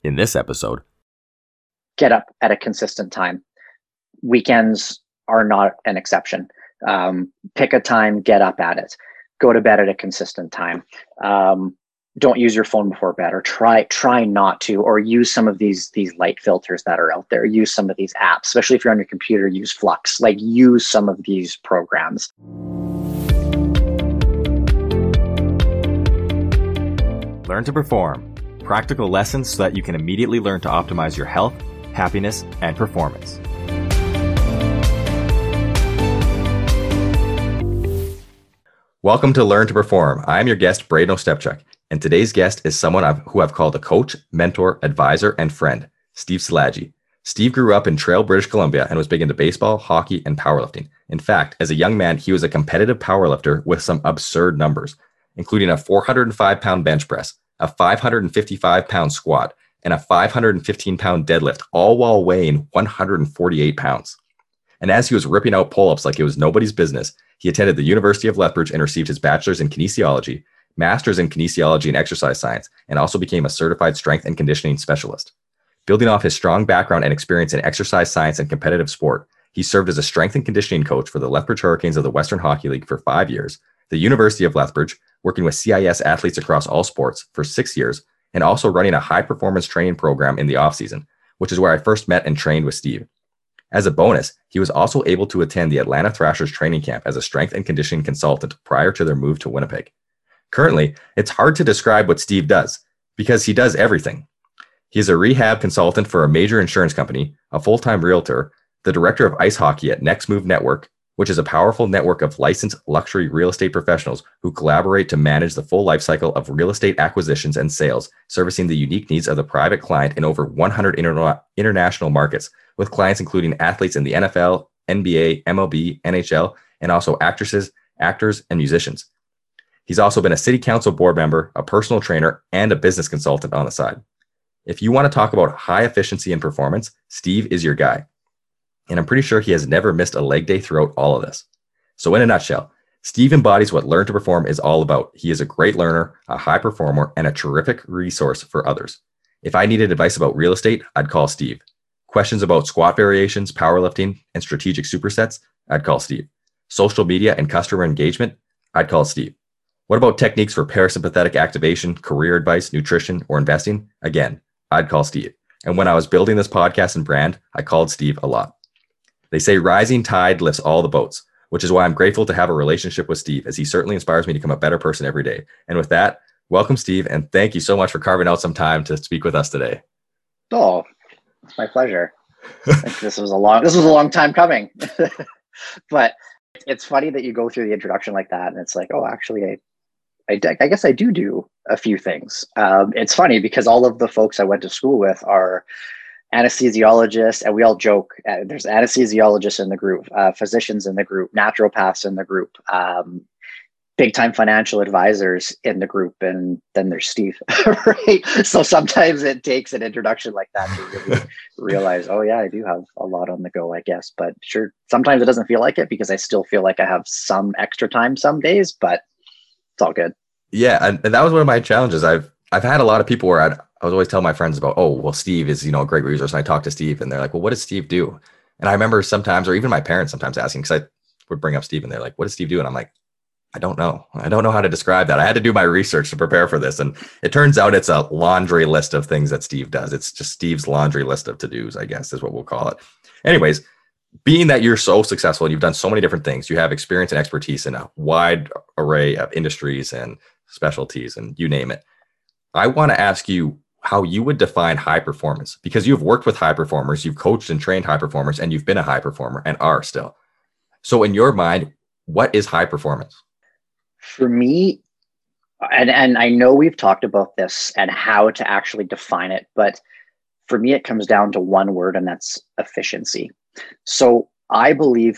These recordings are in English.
In this episode, get up at a consistent time. Weekends are not an exception. Pick a time, get up at it. Go to bed at a consistent time. Don't use your phone before bed, or try not to, or use some of these light filters that are out there. Use some of these apps, especially if you're on your computer. Use Flux. Use some of these programs. Learn to perform. Practical lessons so that you can immediately learn to optimize your health, happiness, and performance. Welcome to Learn to Perform. I'm your guest, Braden Ostepchuk, and today's guest is someone who I've called a coach, mentor, advisor, and friend, Steve Szilagyi. Steve grew up in Trail, British Columbia, and was big into baseball, hockey, and powerlifting. In fact, as a young man, he was a competitive powerlifter with some absurd numbers, including a 405-pound bench press, a 555-pound squat, and a 515-pound deadlift, all while weighing 148 pounds. And as he was ripping out pull-ups like it was nobody's business, he attended the University of Lethbridge and received his bachelor's in kinesiology, master's in kinesiology and exercise science, and also became a certified strength and conditioning specialist. Building off his strong background and experience in exercise science and competitive sport, he served as a strength and conditioning coach for the Lethbridge Hurricanes of the Western Hockey League for 5 years, the University of Lethbridge, working with CIS athletes across all sports for 6 years, and also running a high-performance training program in the off-season, which is where I first met and trained with Steve. As a bonus, he was also able to attend the Atlanta Thrashers training camp as a strength and conditioning consultant prior to their move to Winnipeg. Currently, it's hard to describe what Steve does because he does everything. He is a rehab consultant for a major insurance company, a full-time realtor, the director of ice hockey at Next Move Network, which is a powerful network of licensed luxury real estate professionals who collaborate to manage the full lifecycle of real estate acquisitions and sales, servicing the unique needs of the private client in over 100 international markets, with clients including athletes in the NFL, NBA, MLB, NHL, and also actresses, actors, and musicians. He's also been a city council board member, a personal trainer, and a business consultant on the side. If you want to talk about high efficiency and performance, Steve is your guy. And I'm pretty sure he has never missed a leg day throughout all of this. So in a nutshell, Steve embodies what Learn to Perform is all about. He is a great learner, a high performer, and a terrific resource for others. If I needed advice about real estate, I'd call Steve. Questions about squat variations, powerlifting, and strategic supersets, I'd call Steve. Social media and customer engagement, I'd call Steve. What about techniques for parasympathetic activation, career advice, nutrition, or investing? Again, I'd call Steve. And when I was building this podcast and brand, I called Steve a lot. They say rising tide lifts all the boats, which is why I'm grateful to have a relationship with Steve, as he certainly inspires me to become a better person every day. And with that, welcome, Steve, and thank you so much for carving out some time to speak with us today. Oh, it's my pleasure. This was a long time coming. But it's funny that you go through the introduction like that, and it's like, oh, actually, I guess I do a few things. It's funny because all of the folks I went to school with are anesthesiologists, and we all joke, there's anesthesiologists in the group, physicians in the group, naturopaths in the group, big time financial advisors in the group, and then there's Steve. Right? So sometimes it takes an introduction like that to really realize, oh yeah, I do have a lot on the go, I guess. But sure, sometimes it doesn't feel like it because I still feel like I have some extra time some days, but it's all good. Yeah, and that was one of my challenges. I've had a lot of people where I was always telling my friends about, oh, well, Steve is, a great resource. And I talk to Steve and they're like, well, what does Steve do? And I remember sometimes, or even my parents sometimes asking, because I would bring up Steve and they're like, what does Steve do? And I'm like, I don't know. I don't know how to describe that. I had to do my research to prepare for this. And it turns out it's a laundry list of things that Steve does. It's just Steve's laundry list of to-dos, I guess, is what we'll call it. Anyways, being that you're so successful and you've done so many different things, you have experience and expertise in a wide array of industries and specialties and you name it. I want to ask you how you would define high performance, because you've worked with high performers, you've coached and trained high performers, and you've been a high performer and are still. So in your mind, what is high performance? For me, and I know we've talked about this and how to actually define it, but for me, it comes down to one word, and that's efficiency. So I believe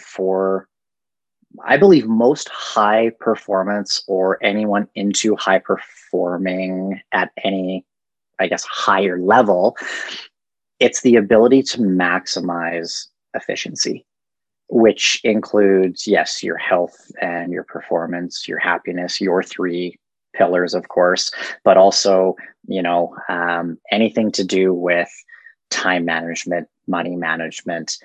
most high performance, or anyone into high performing at any, I guess, higher level, it's the ability to maximize efficiency, which includes, yes, your health and your performance, your happiness, your three pillars, of course, but also, anything to do with time management, money management.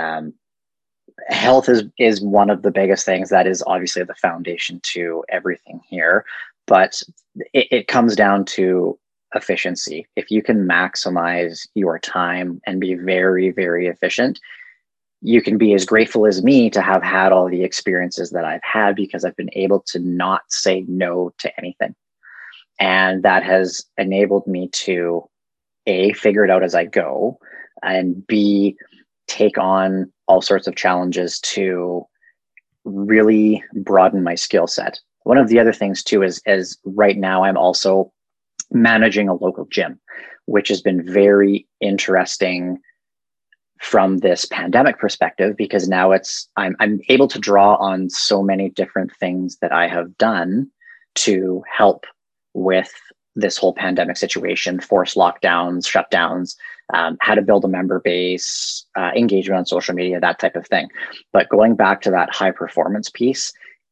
Health is one of the biggest things. That is obviously the foundation to everything here, but it comes down to efficiency. If you can maximize your time and be very, very efficient, you can be as grateful as me to have had all the experiences that I've had, because I've been able to not say no to anything. And that has enabled me to A, figure it out as I go, and B, take on all sorts of challenges to really broaden my skill set. One of the other things too is right now I'm also managing a local gym, which has been very interesting from this pandemic perspective, because now I'm able to draw on so many different things that I have done to help with this whole pandemic situation, forced lockdowns, shutdowns, how to build a member base, engagement on social media, that type of thing. But going back to that high performance piece,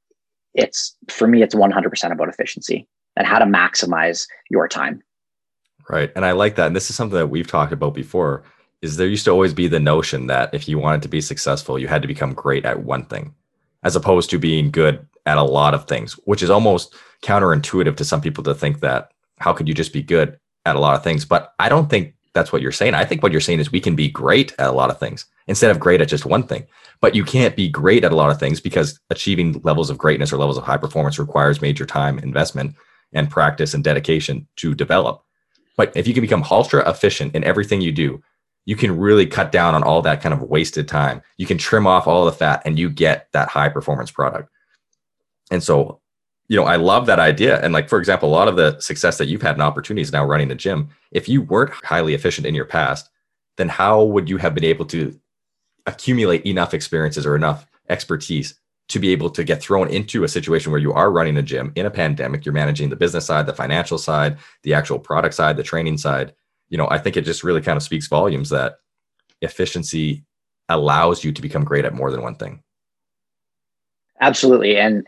for me, it's 100% about efficiency and how to maximize your time. Right. And I like that. And this is something that we've talked about before, is there used to always be the notion that if you wanted to be successful, you had to become great at one thing, as opposed to being good at a lot of things, which is almost counterintuitive to some people to think that how could you just be good at a lot of things? But I don't think that's what you're saying. I think what you're saying is we can be great at a lot of things instead of great at just one thing. But you can't be great at a lot of things, because achieving levels of greatness or levels of high performance requires major time investment and practice and dedication to develop. But if you can become ultra efficient in everything you do, you can really cut down on all that kind of wasted time. You can trim off all the fat and you get that high performance product. And so, I love that idea. And like, for example, a lot of the success that you've had in opportunities now running the gym, if you weren't highly efficient in your past, then how would you have been able to accumulate enough experiences or enough expertise to be able to get thrown into a situation where you are running a gym in a pandemic? You're managing the business side, the financial side, the actual product side, the training side. I think it just really kind of speaks volumes that efficiency allows you to become great at more than one thing. Absolutely. And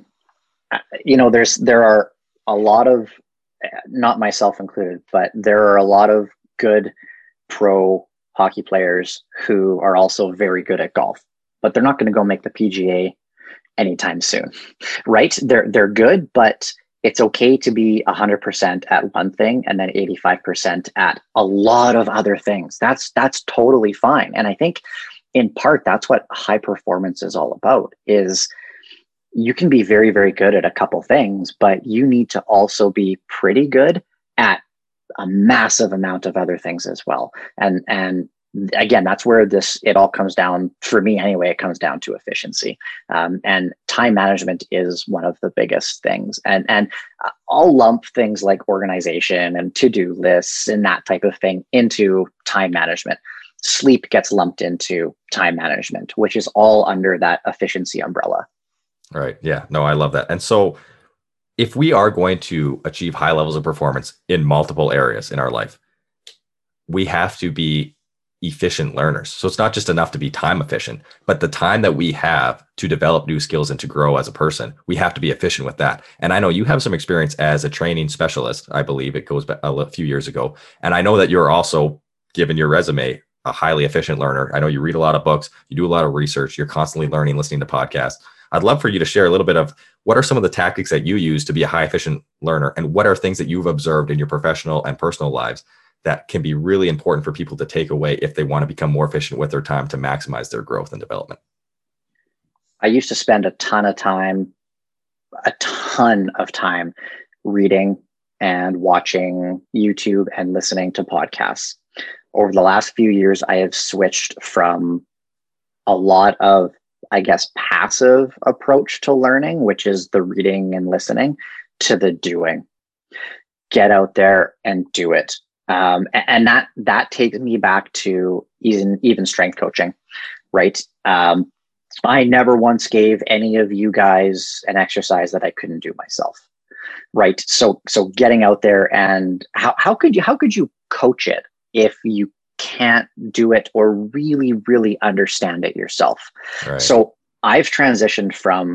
there are a lot of, not myself included, but there are a lot of good pro hockey players who are also very good at golf, but they're not going to go make the PGA anytime soon, right? They're good, but it's okay to be 100% at one thing and then 85% at a lot of other things. That's totally fine. And I think in part, that's what high performance is all about, is you can be very, very good at a couple things, but you need to also be pretty good at a massive amount of other things as well. And again, that's where it all comes down, for me anyway, it comes down to efficiency. And time management is one of the biggest things. And I'll lump things like organization and to-do lists and that type of thing into time management. Sleep gets lumped into time management, which is all under that efficiency umbrella. Right. Yeah. No, I love that. And so if we are going to achieve high levels of performance in multiple areas in our life, we have to be efficient learners. So it's not just enough to be time efficient, but the time that we have to develop new skills and to grow as a person, we have to be efficient with that. And I know you have some experience as a training specialist. I believe it goes back a few years ago. And I know that you're also, given your resume, a highly efficient learner. I know you read a lot of books, you do a lot of research, you're constantly learning, listening to podcasts. I'd love for you to share a little bit of what are some of the tactics that you use to be a high efficient learner, and what are things that you've observed in your professional and personal lives that can be really important for people to take away if they want to become more efficient with their time to maximize their growth and development. I used to spend a ton of time reading and watching YouTube and listening to podcasts. Over the last few years, I have switched from a lot of, passive approach to learning, which is the reading and listening, to the doing. Get out there and do it. And that takes me back to even strength coaching, right? I never once gave any of you guys an exercise that I couldn't do myself, right? So getting out there, and how could you coach it if you can't do it or really, really understand it yourself? Right. So I've transitioned from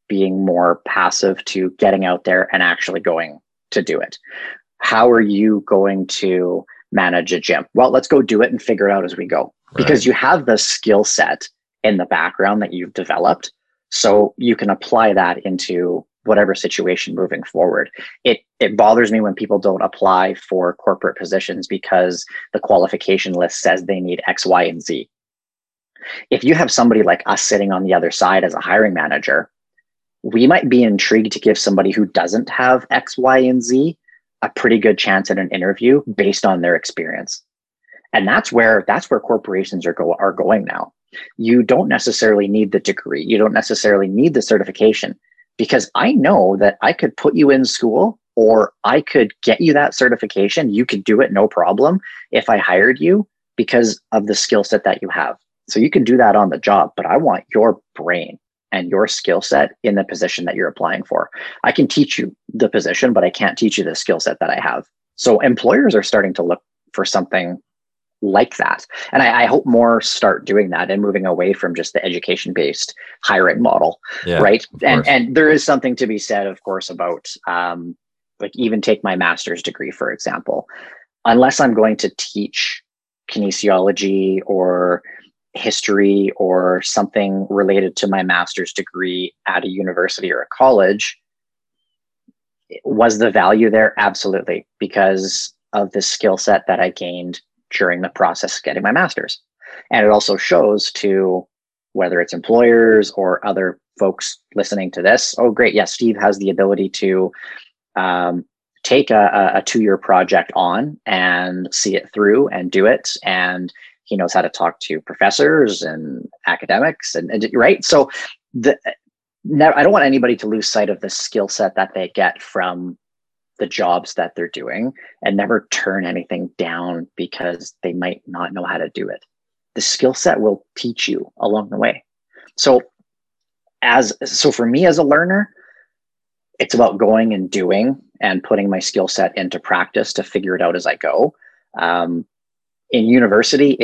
being more passive to getting out there and actually going to do it? How are you going to manage a gym? Well, let's go do it and figure it out as we go. Because you have the skill set in the background that you've developed. So you can apply that into whatever situation moving forward. It bothers me when people don't apply for corporate positions because the qualification list says they need X, Y, and Z. If you have somebody like us sitting on the other side as a hiring manager, we might be intrigued to give somebody who doesn't have X, Y, and Z a pretty good chance at an interview based on their experience. And that's where corporations are going now. You don't necessarily need the degree. You don't necessarily need the certification, because I know that I could put you in school or I could get you that certification. You could do it no problem if I hired you because of the skill set that you have. So you can do that on the job, but I want your brain and your skill set in the position that you're applying for. I can teach you the position, but I can't teach you the skill set that I have. So employers are starting to look for something like that. And I hope more start doing that and moving away from just the education-based hiring model, right? And there is something to be said, of course, about like even take my master's degree, for example. Unless I'm going to teach kinesiology or history or something related to my master's degree at a university or a college, was the value there? Absolutely, because of the skill set that I gained during the process of getting my master's. And it also shows to whether it's employers or other folks listening to this, oh, great, yes, Steve has the ability to take a 2-year project on and see it through and do it. And he knows how to talk to professors and academics and right. So I don't want anybody to lose sight of the skill set that they get from the jobs that they're doing, and never turn anything down because they might not know how to do it. The skill set will teach you along the way. So for me as a learner, it's about going and doing and putting my skill set into practice to figure it out as I go. In university,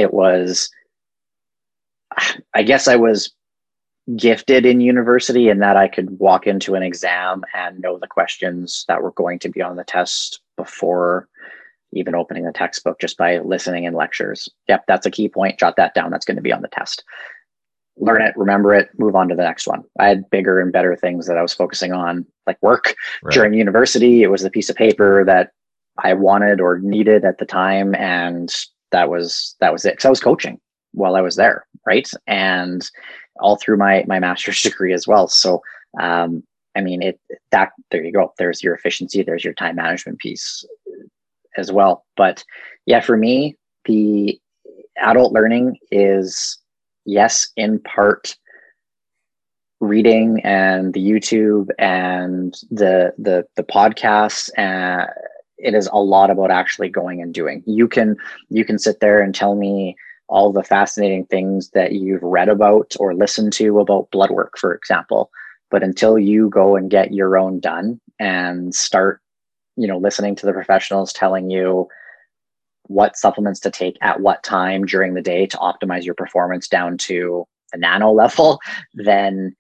I guess I was gifted in university in that I could walk into an exam and know the questions that were going to be on the test before even opening the textbook, just by listening in lectures. Yep, that's a key point. Jot that down. That's going to be on the test. Learn it, remember it, move on to the next one. I had bigger and better things that I was focusing on, like work. During university. It was the piece of paper that I wanted or needed at the time. And that was it. Because I was coaching while I was there, right? And all through my master's degree as well. So, I mean, there you go. There's your efficiency. There's your time management piece as well. But yeah, for me, the adult learning is, yes, in part reading and the YouTube and the podcasts. It is a lot about actually going and doing. You can sit there and tell me all the fascinating things that you've read about or listened to about blood work, for example. But until you go and get your own done and start, listening to the professionals telling you what supplements to take at what time during the day to optimize your performance down to the nano level, then,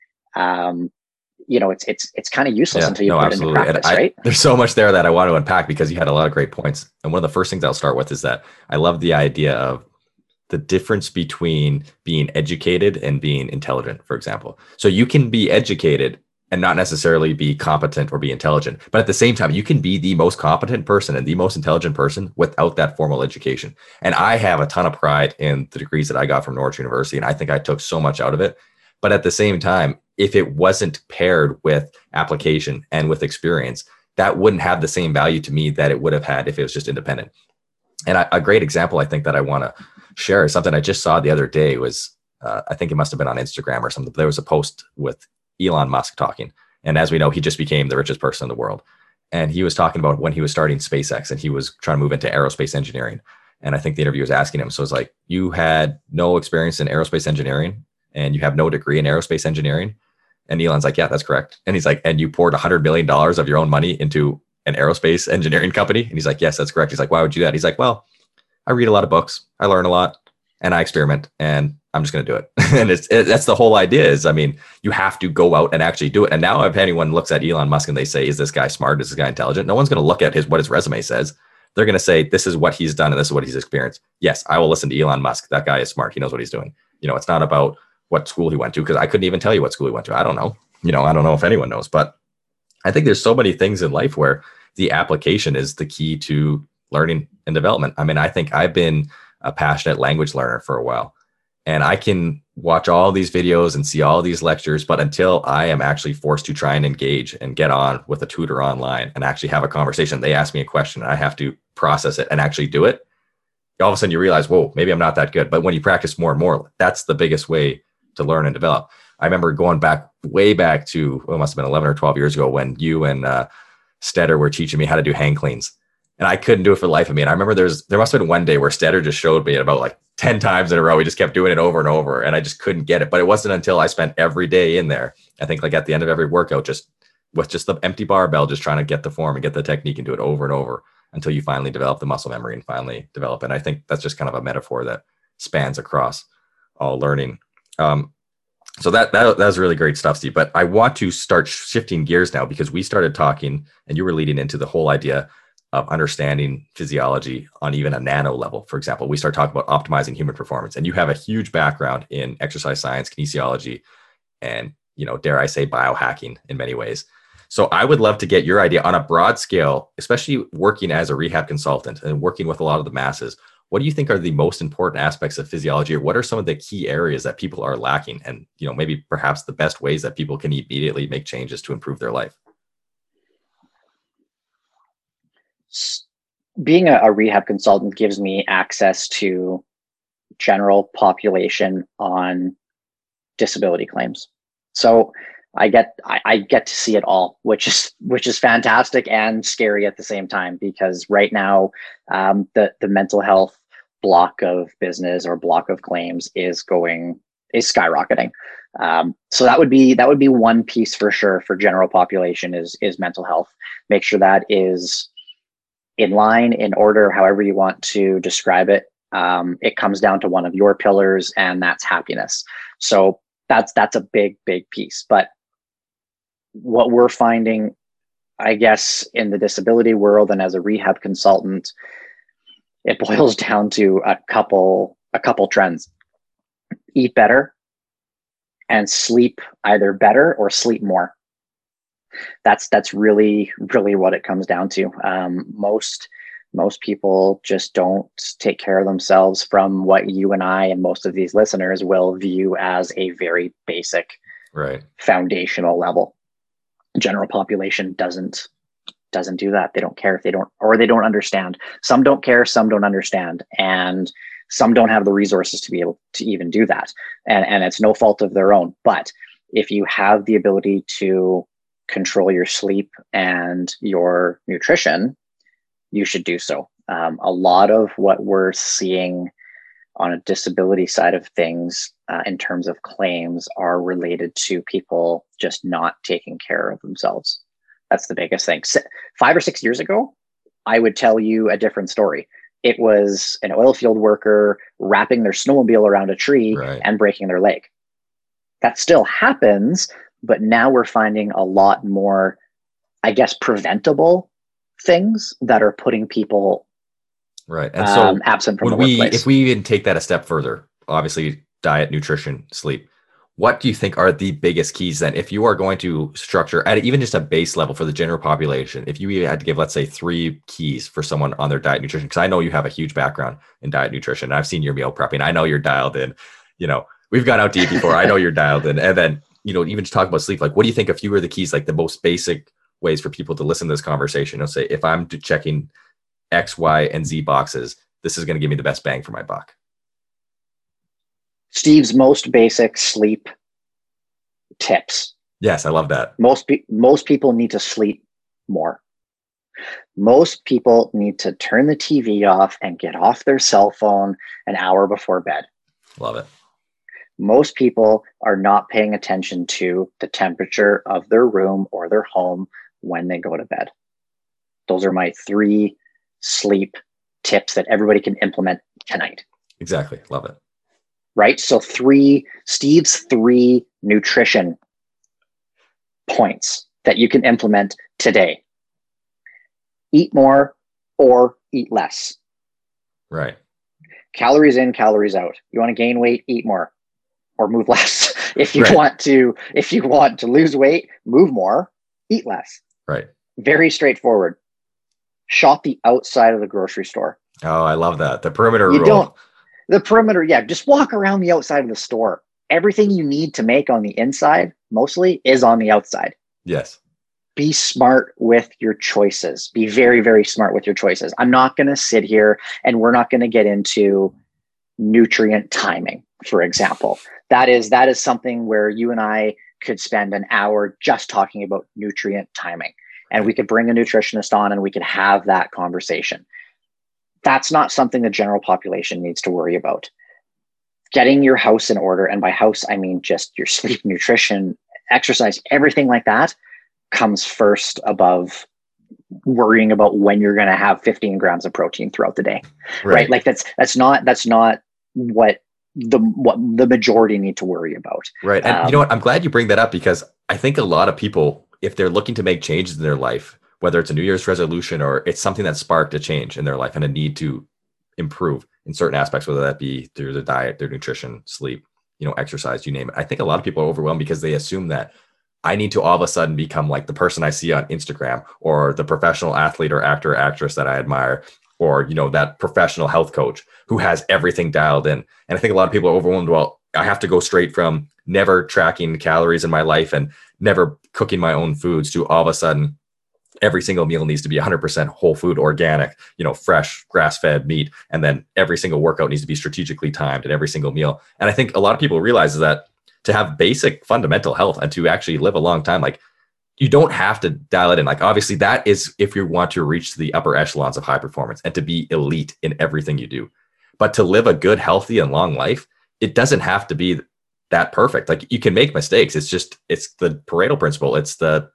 it's kind of useless until you put it into practice, right? There's so much there that I want to unpack because you had a lot of great points. And one of the first things I'll start with is that I love the idea of the difference between being educated and being intelligent, for example. So you can be educated and not necessarily be competent or be intelligent, but at the same time, you can be the most competent person and the most intelligent person without that formal education. And I have a ton of pride in the degrees that I got from Norwich University, and I think I took so much out of it. But at the same time, if it wasn't paired with application and with experience, that wouldn't have the same value to me that it would have had if it was just independent. And a great example I think that I want to share is something I just saw the other day was, I think it must have been on Instagram or something. There was a post with Elon Musk talking. And as we know, he just became the richest person in the world. And he was talking about when he was starting SpaceX and he was trying to move into aerospace engineering. And I think the interviewer was asking him, so it's like, you had no experience in aerospace engineering and you have no degree in aerospace engineering. And Elon's like, yeah, that's correct. And he's like, and you poured $100 million of your own money into an aerospace engineering company? And he's like, yes, that's correct. He's like, why would you do that? He's like, well, I read a lot of books, I learn a lot, and I experiment. And I'm just going to do it. And that's the whole idea is, I mean, you have to go out and actually do it. And now if anyone looks at Elon Musk and they say, is this guy smart? Is this guy intelligent? No one's going to look at what his resume says. They're going to say, this is what he's done and this is what he's experienced. Yes, I will listen to Elon Musk. That guy is smart. He knows what he's doing. It's not about what school he went to, because I couldn't even tell you what school he went to. I don't know. I don't know if anyone knows, but I think there's so many things in life where the application is the key to learning and development. I mean, I think I've been a passionate language learner for a while, and I can watch all these videos and see all these lectures, but until I am actually forced to try and engage and get on with a tutor online and actually have a conversation, they ask me a question and I have to process it and actually do it. All of a sudden you realize, whoa, maybe I'm not that good. But when you practice more and more, that's the biggest way to learn and develop. I remember going way back to, it must have been 11 or 12 years ago, when you and Stetter were teaching me how to do hang cleans. And I couldn't do it for the life of me. And I remember there must have been one day where Stetter just showed me about like 10 times in a row. We just kept doing it over and over, and I just couldn't get it. But it wasn't until I spent every day in there, I think like at the end of every workout, just with just the empty barbell, just trying to get the form and get the technique and do it over and over until you finally develop the muscle memory and finally develop it. And I think that's just kind of a metaphor that spans across all learning. So that was really great stuff, Steve. But I want to start shifting gears now, because we started talking and you were leading into the whole idea of understanding physiology on even a nano level. For example, we start talking about optimizing human performance, and you have a huge background in exercise science, kinesiology, and, dare I say, biohacking in many ways. So I would love to get your idea on a broad scale, especially working as a rehab consultant and working with a lot of the masses. What do you think are the most important aspects of physiology, or what are some of the key areas that people are lacking? And, maybe perhaps the best ways that people can immediately make changes to improve their life? Being a rehab consultant gives me access to general population on disability claims. So I get to see it all, which is fantastic and scary at the same time, because right now the mental health block of business or block of claims is skyrocketing. So that would be one piece for sure for general population is mental health. Make sure that is in line, in order, however you want to describe it. It comes down to one of your pillars, and that's happiness. So that's a big piece. But what we're finding, I guess, in the disability world and as a rehab consultant, it boils down to a couple trends: eat better and sleep either better or sleep more. That's really what it comes down to. Most people just don't take care of themselves, from what you and I and most of these listeners will view as a very basic, right, foundational level. General population doesn't do that. They don't care if they don't understand. Some don't care, some don't understand, and some don't have the resources to be able to even do that. And it's no fault of their own. But if you have the ability to control your sleep and your nutrition, you should do so. A lot of what we're seeing on a disability side of things in terms of claims are related to people just not taking care of themselves. That's the biggest thing. 5 or 6 years ago, I would tell you a different story. It was an oil field worker wrapping their snowmobile around a tree, right, and breaking their leg. That still happens, but now we're finding a lot more, I guess, preventable things that are putting people right. And so absent from the workplace. If we even take that a step further, obviously diet, nutrition, sleep, what do you think are the biggest keys then? If you are going to structure at even just a base level for the general population, if you had to give, let's say, 3 keys for someone on their diet, nutrition, because I know you have a huge background in diet, nutrition. I've seen your meal prepping. I know you're dialed in. We've gone out to eat before. I know you're dialed in. And then, even to talk about sleep, like, what do you think a few are the keys, like the most basic ways for people to listen to this conversation? Say, if I'm checking X, Y, and Z boxes, this is going to give me the best bang for my buck. Steve's most basic sleep tips. Yes, I love that. Most people need to sleep more. Most people need to turn the TV off and get off their cell phone an hour before bed. Love it. Most people are not paying attention to the temperature of their room or their home when they go to bed. Those are my 3 sleep tips that everybody can implement tonight. Exactly. Love it. right? So Steve's three nutrition points that you can implement today. Eat more or eat less. Right. Calories in, calories out. You want to gain weight, eat more or move less. If you Right. want to lose weight, move more, eat less. Right. Very straightforward. Shop the outside of the grocery store. Oh, I love that. The perimeter You rule. don't, the perimeter, yeah, just walk around the outside of the store. Everything you need to make on the inside mostly is on the outside. Yes. Be smart with your choices. Be very, very smart with your choices. I'm not going to sit here and we're not going to get into nutrient timing, for example. That is something where you and I could spend an hour just talking about nutrient timing. And we could bring a nutritionist on and we could have that conversation. That's not something the general population needs to worry about. Getting your house in order, and by house, I mean just your sleep, nutrition, exercise, everything like that comes first above worrying about when you're going to have 15 grams of protein throughout the day, right? Like that's not what the majority need to worry about. Right. And you know what? I'm glad you bring that up, because I think a lot of people, if they're looking to make changes in their life, whether it's a New Year's resolution or it's something that sparked a change in their life and a need to improve in certain aspects, whether that be through their diet, their nutrition, sleep, exercise, you name it. I think a lot of people are overwhelmed because they assume that I need to all of a sudden become like the person I see on Instagram, or the professional athlete or actor or actress that I admire, or, that professional health coach who has everything dialed in. And I think a lot of people are overwhelmed. Well, I have to go straight from never tracking calories in my life and never cooking my own foods to all of a sudden every single meal needs to be 100% whole food, organic, fresh, grass-fed meat. And then every single workout needs to be strategically timed at every single meal. And I think a lot of people realize that to have basic fundamental health and to actually live a long time, like, you don't have to dial it in. Like, obviously that is if you want to reach the upper echelons of high performance and to be elite in everything you do. But to live a good, healthy, and long life, it doesn't have to be that perfect. Like, you can make mistakes. It's the Pareto principle. It's the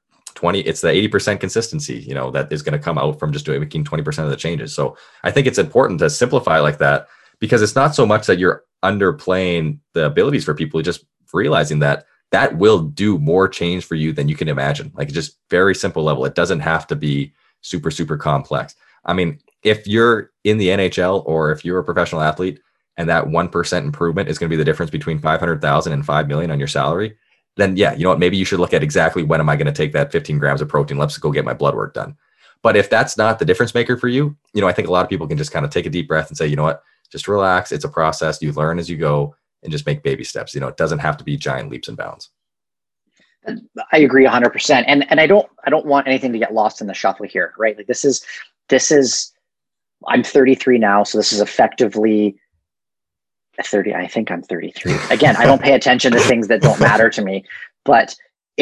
80% consistency, that is going to come out from just making 20% of the changes. So I think it's important to simplify like that, because it's not so much that you're underplaying the abilities for people, just realizing that will do more change for you than you can imagine. Like, just very simple level. It doesn't have to be super, super complex. I mean, if you're in the NHL or if you're a professional athlete and that 1% improvement is going to be the difference between 500,000 and 5 million on your salary, then yeah, you know what, maybe you should look at exactly when am I going to take that 15 grams of protein? Let's go get my blood work done. But if that's not the difference maker for you, I think a lot of people can just kind of take a deep breath and say, you know what, just relax. It's a process. You learn as you go and just make baby steps. It doesn't have to be giant leaps and bounds. I agree 100%. And I don't want anything to get lost in the shuffle here, right? Like this is, I'm 33 now. So this is effectively 30. I think I'm 33. Again, I don't pay attention to things that don't matter to me, but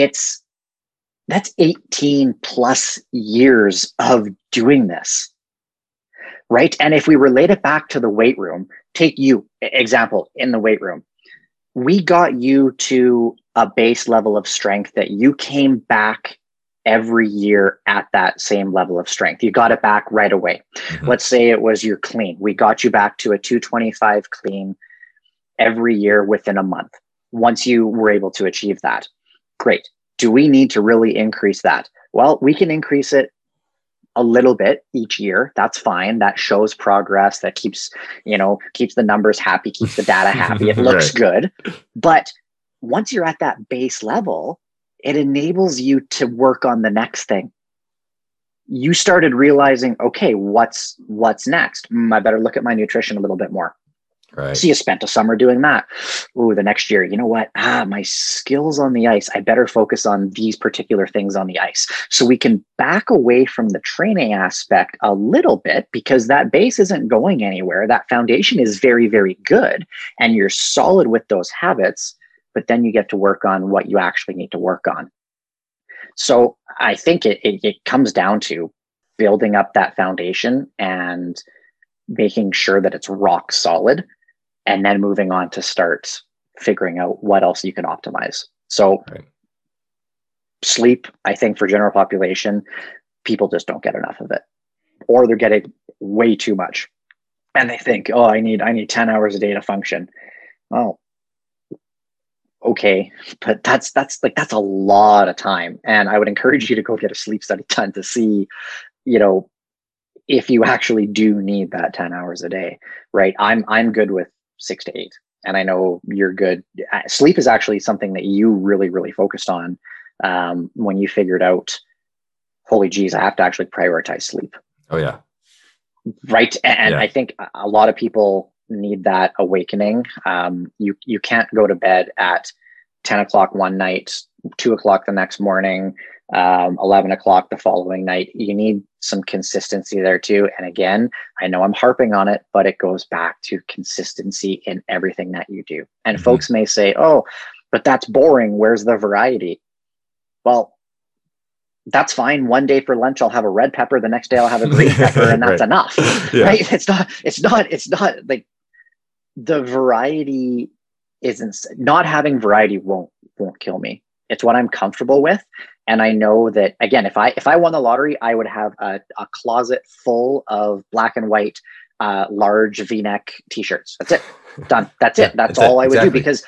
that's 18 plus years of doing this, right? And if we relate it back to the weight room, take you example in the weight room, we got you to a base level of strength that you came back every year at that same level of strength. You got it back right away. Mm-hmm. Let's say it was your clean. We got you back to a 225 clean every year within a month. Once you were able to achieve that, great. Do we need to really increase that? Well, we can increase it a little bit each year. That's fine. That shows progress. That keeps the numbers happy, keeps the data happy. It looks right. Good. But once you're at that base level, it enables you to work on the next thing. You started realizing, okay, what's next? I better look at my nutrition a little bit more. Right. So you spent a summer doing that. Ooh, the next year, you know what? My skills on the ice, I better focus on these particular things on the ice. So we can back away from the training aspect a little bit because that base isn't going anywhere. That foundation is very, very good. And you're solid with those habits, but then you get to work on what you actually need to work on. So I think it comes down to building up that foundation and making sure that it's rock solid, and then moving on to start figuring out what else you can optimize. So right. Sleep, I think for general population, people just don't get enough of it, or they're getting way too much. And they think, oh, I need 10 hours a day to function. oh, okay, but that's a lot of time. And I would encourage you to go get a sleep study done to see, you know, if you actually do need that 10 hours a day, right? I'm good with 6 to 8. And I know you're good. Sleep is actually something that you really, really focused on when you figured out, holy geez, I have to actually prioritize sleep. Oh yeah. Right. And I think a lot of people need that awakening. You can't go to bed at 10 o'clock one night, 2 o'clock the next morning, 11 o'clock the following night. You need some consistency there too. And again, I know I'm harping on it, but it goes back to consistency in everything that you do. And folks may say, oh, but that's boring. Where's the variety? Well, that's fine. One day for lunch, I'll have a red pepper. The next day I'll have a green pepper, and that's enough. Right. It's not like the variety isn't, not having variety won't kill me. It's what I'm comfortable with. And I know that, again, if I won the lottery, I would have a closet full of black and white, large V-neck t-shirts. That's it. Done. That's it. That's all I would do, because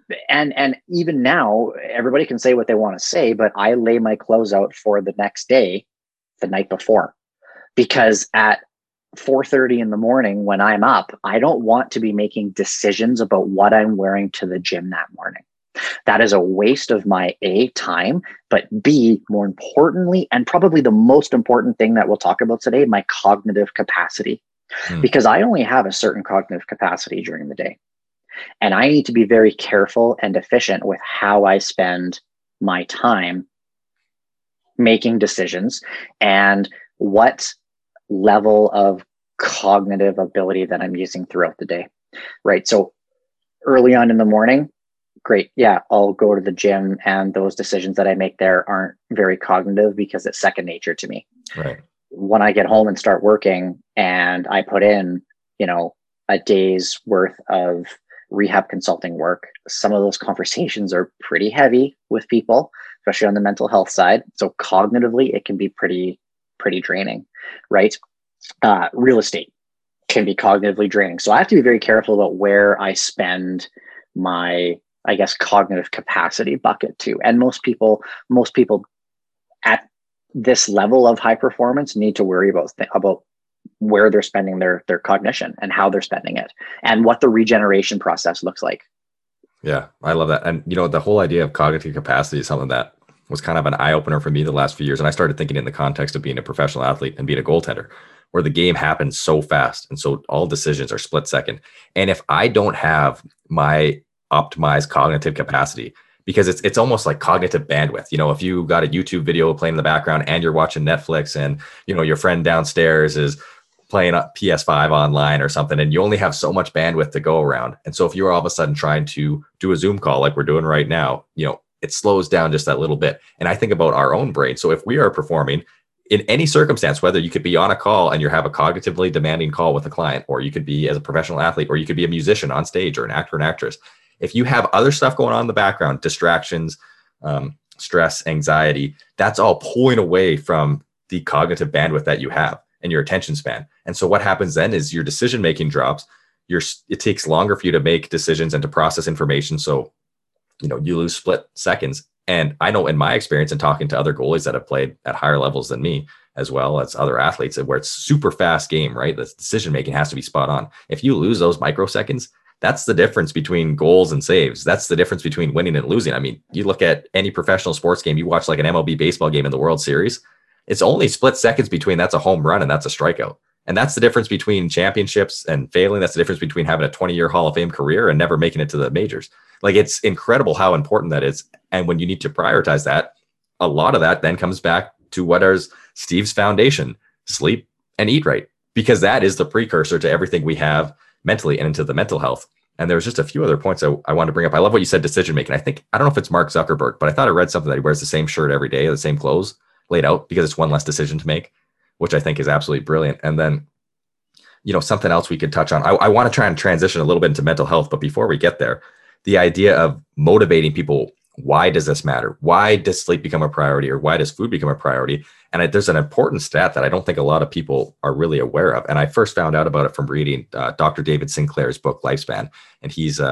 and even now, everybody can say what they want to say, but I lay my clothes out for the next day, the night before, because at 4:30 in the morning when I'm up, I don't want to be making decisions about what I'm wearing to the gym that morning. That is a waste of my A, time, but B, more importantly, and probably the most important thing that we'll talk about today, my cognitive capacity, because I only have a certain cognitive capacity during the day. And I need to be very careful and efficient with how I spend my time making decisions and what level of cognitive ability that I'm using throughout the day, right? So early on in the morning, great. Yeah, I'll go to the gym, and those decisions that I make there aren't very cognitive because it's second nature to me. Right. When I get home and start working and I put in, a day's worth of rehab consulting work, some of those conversations are pretty heavy with people, especially on the mental health side. So cognitively, it can be pretty draining, right? Real estate can be cognitively draining. So I have to be very careful about where I spend my, I guess, cognitive capacity bucket too. And most people at this level of high performance need to worry about where they're spending their cognition and how they're spending it and what the regeneration process looks like. Yeah, I love that. And, the whole idea of cognitive capacity is something that was kind of an eye opener for me the last few years. And I started thinking in the context of being a professional athlete and being a goaltender, where the game happens so fast. And so all decisions are split second. And if I don't have my optimized cognitive capacity, because it's almost like cognitive bandwidth. If you got a YouTube video playing in the background and you're watching Netflix and, your friend downstairs is playing PS5 online or something, and you only have so much bandwidth to go around. And so if you're all of a sudden trying to do a Zoom call like we're doing right now, it slows down just that little bit. And I think about our own brain. So if we are performing in any circumstance, whether you could be on a call and you have a cognitively demanding call with a client, or you could be as a professional athlete, or you could be a musician on stage or an actor and actress. If you have other stuff going on in the background, distractions, stress, anxiety, that's all pulling away from the cognitive bandwidth that you have and your attention span. And so what happens then is your decision-making drops. It takes longer for you to make decisions and to process information. So, you lose split seconds. And I know in my experience and talking to other goalies that have played at higher levels than me, as well as other athletes, where it's super fast game, right? The decision-making has to be spot on. If you lose those microseconds, that's the difference between goals and saves. That's the difference between winning and losing. I mean, you look at any professional sports game, you watch like an MLB baseball game in the World Series, it's only split seconds between that's a home run and that's a strikeout. And that's the difference between championships and failing. That's the difference between having a 20-year Hall of Fame career and never making it to the majors. Like, it's incredible how important that is. And when you need to prioritize that, a lot of that then comes back to what is Steve's foundation: sleep and eat right, because that is the precursor to everything we have mentally and into the mental health. And there's just a few other points I want to bring up. I love what you said, decision-making. I don't know if it's Mark Zuckerberg, but I thought I read something that he wears the same shirt every day, the same clothes laid out, because it's one less decision to make, which I think is absolutely brilliant. And then, something else we could touch on. I want to try and transition a little bit into mental health, but before we get there, the idea of motivating people. Why does this matter? Why does sleep become a priority, or why does food become a priority? And there's an important stat that I don't think a lot of people are really aware of. And I first found out about it from reading Dr. David Sinclair's book, Lifespan. And he's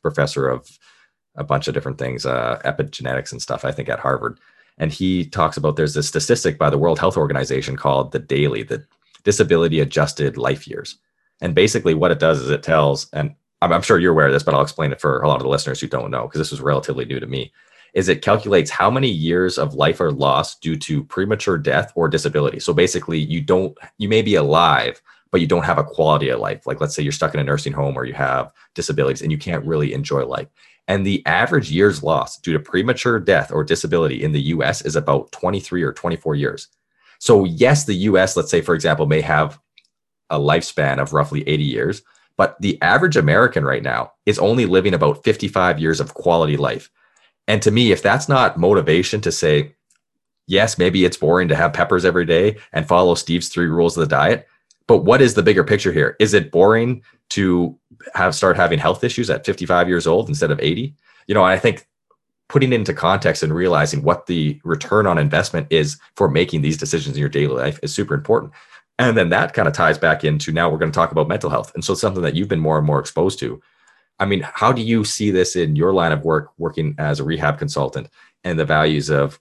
professor of a bunch of different things, epigenetics and stuff, I think at Harvard. And he talks about there's this statistic by the World Health Organization called the disability adjusted life years. And basically what it does is it tells, and I'm sure you're aware of this, but I'll explain it for a lot of the listeners who don't know, because this was relatively new to me, is it calculates how many years of life are lost due to premature death or disability. So basically you may be alive, but you don't have a quality of life. Like let's say you're stuck in a nursing home or you have disabilities and you can't really enjoy life. And the average years lost due to premature death or disability in the US is about 23 or 24 years. So yes, the US, let's say, for example, may have a lifespan of roughly 80 years, but the average American right now is only living about 55 years of quality life. And to me, if that's not motivation to say, yes, maybe it's boring to have peppers every day and follow Steve's 3 rules of the diet, but what is the bigger picture here? Is it boring to start having health issues at 55 years old instead of 80? And I think putting it into context and realizing what the return on investment is for making these decisions in your daily life is super important. And then that kind of ties back into, now we're going to talk about mental health. And so something that you've been more and more exposed to. I mean, how do you see this in your line of work, working as a rehab consultant, and the values of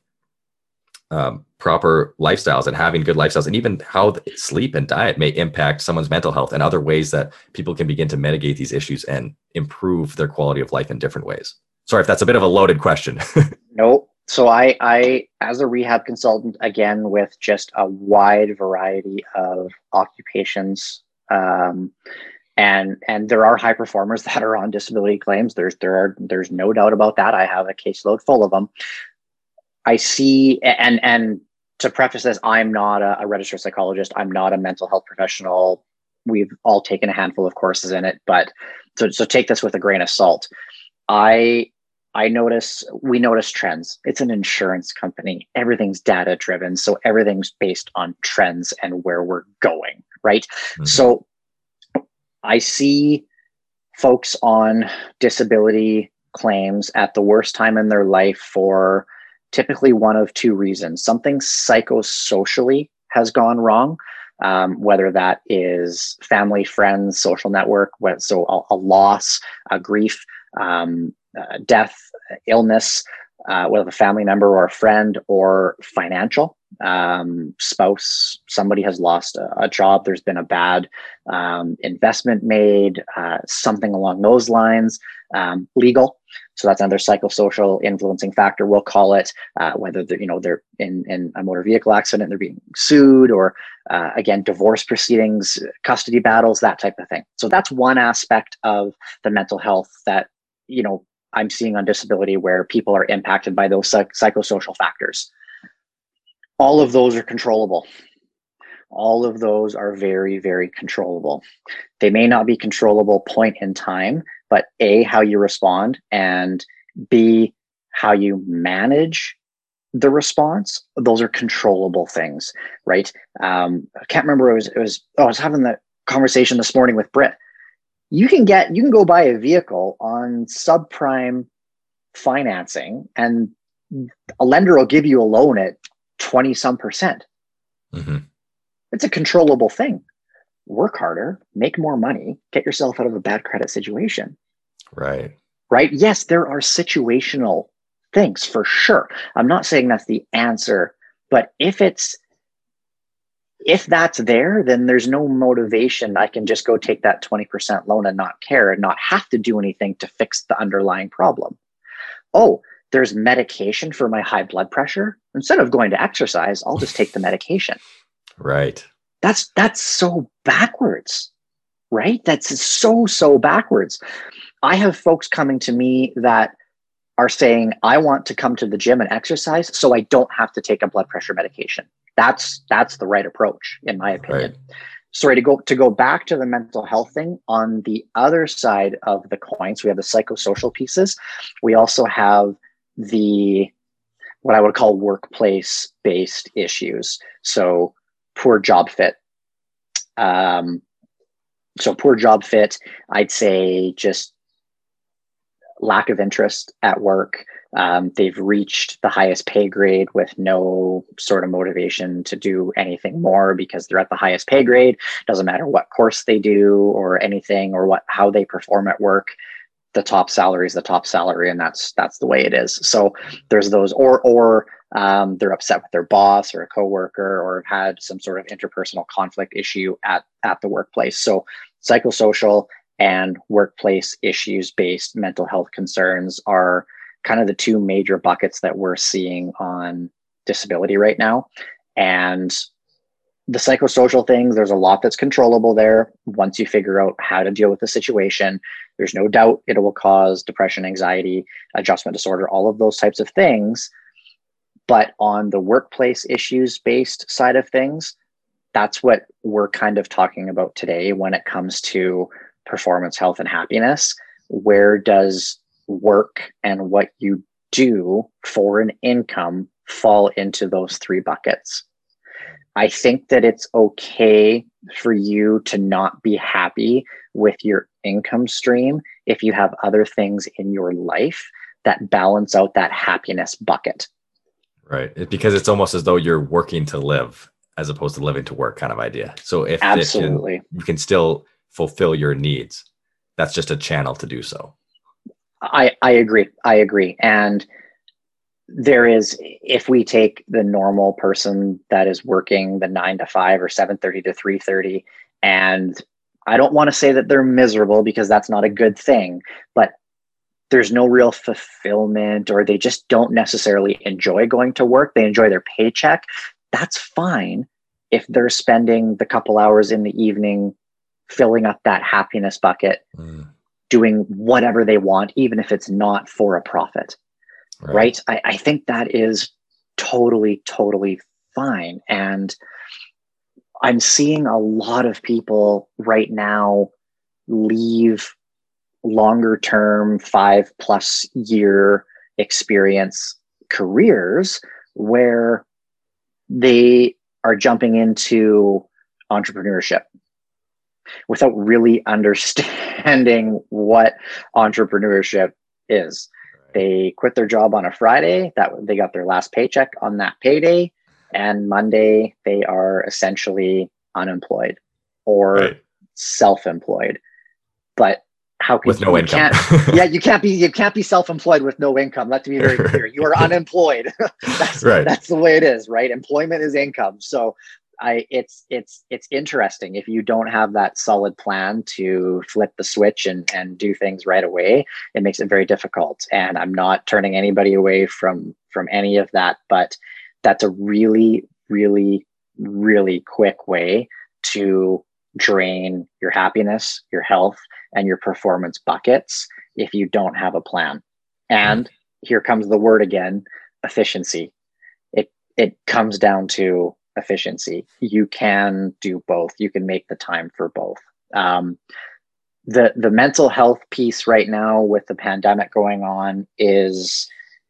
proper lifestyles and having good lifestyles, and even how sleep and diet may impact someone's mental health, and other ways that people can begin to mitigate these issues and improve their quality of life in different ways? Sorry if that's a bit of a loaded question. No. So I, as a rehab consultant, again, with just a wide variety of occupations, and there are high performers that are on disability claims. There's no doubt about that. I have a caseload full of them. I see, and to preface this, I'm not a registered psychologist. I'm not a mental health professional. We've all taken a handful of courses in it, but so take this with a grain of salt. We notice trends. It's an insurance company. Everything's data driven. So everything's based on trends and where we're going, right? Mm-hmm. So I see folks on disability claims at the worst time in their life for typically one of 2 reasons. Something psychosocially has gone wrong, whether that is family, friends, social network, so a loss, a grief, death, illness, whether a family member or a friend, or financial, spouse, somebody has lost a job, there's been a bad investment made, something along those lines, legal. So that's another psychosocial influencing factor, we'll call it, whether they're in a motor vehicle accident, they're being sued, or again, divorce proceedings, custody battles, that type of thing. So that's one aspect of the mental health that, I'm seeing on disability, where people are impacted by those psychosocial factors. All of those are controllable. All of those are very, very controllable. They may not be controllable point in time, but A, how you respond, and B, how you manage the response. Those are controllable things, right? I can't remember. I was having that conversation this morning with Britt. You can go buy a vehicle on subprime financing, and a lender will give you a loan at 20% Mm-hmm. It's a controllable thing. Work harder, make more money, get yourself out of a bad credit situation. Right. Yes, there are situational things for sure. I'm not saying that's the answer, but if that's there, then there's no motivation. I can just go take that 20% loan and not care and not have to do anything to fix the underlying problem. Oh, there's medication for my high blood pressure. Instead of going to exercise, I'll just take the medication. Right. That's so backwards, right? That's so backwards. I have folks coming to me that are saying, I want to come to the gym and exercise so I don't have to take a blood pressure medication. That's the right approach, in my opinion. Right. Sorry, to go back to the mental health thing, on the other side of the coin, so we have the psychosocial pieces. We also have what I would call workplace-based issues. So poor job fit. Poor job fit, I'd say just lack of interest at work. They've reached the highest pay grade with no sort of motivation to do anything more because they're at the highest pay grade. Doesn't matter what course they do or anything, or how they perform at work. the top salary is the top salary, and that's the way it is. So there's those, or they're upset with their boss or a coworker, or have had some sort of interpersonal conflict issue at the workplace. So psychosocial and workplace issues based mental health concerns are kind of the two major buckets that we're seeing on disability right now. And the psychosocial things, there's a lot that's controllable there. Once you figure out how to deal with the situation, there's no doubt it will cause depression, anxiety, adjustment disorder, all of those types of things. But on the workplace issues based side of things, that's what we're kind of talking about today when it comes to performance, health, and happiness. Where does work and what you do for an income fall into those three buckets? I think that it's okay for you to not be happy with your income stream if you have other things in your life that balance out that happiness bucket. Right. Because it's almost as though you're working to live as opposed to living to work kind of idea. So if absolutely, you can still fulfill your needs, that's just a channel to do so. I agree. And there is, if we take the normal person that is working the 9 to 5 or 7:30 to 3:30, and I don't want to say that they're miserable because that's not a good thing, but there's no real fulfillment, or they just don't necessarily enjoy going to work. They enjoy their paycheck. That's fine if they're spending the couple hours in the evening filling up that happiness bucket, doing whatever they want, even if it's not for a profit. Right? I think that is totally fine. And I'm seeing a lot of people right now leave longer term 5+ year experience careers where they are jumping into entrepreneurship without really understanding what entrepreneurship is. They quit their job on a Friday, that they got their last paycheck on that payday, and Monday they are essentially unemployed or self-employed. But how can with no income? You can't be self-employed with no income. Let's be very clear. You are unemployed. That's the way it is, right? Employment is income. So it's interesting. If you don't have that solid plan to flip the switch and do things right away, it makes it very difficult. And I'm not turning anybody away from any of that, but that's a really quick way to drain your happiness, your health, and your performance buckets if you don't have a plan. And here comes the word again, efficiency. It comes down to efficiency. You can do both. You can make the time for both. The mental health piece right now with the pandemic going on is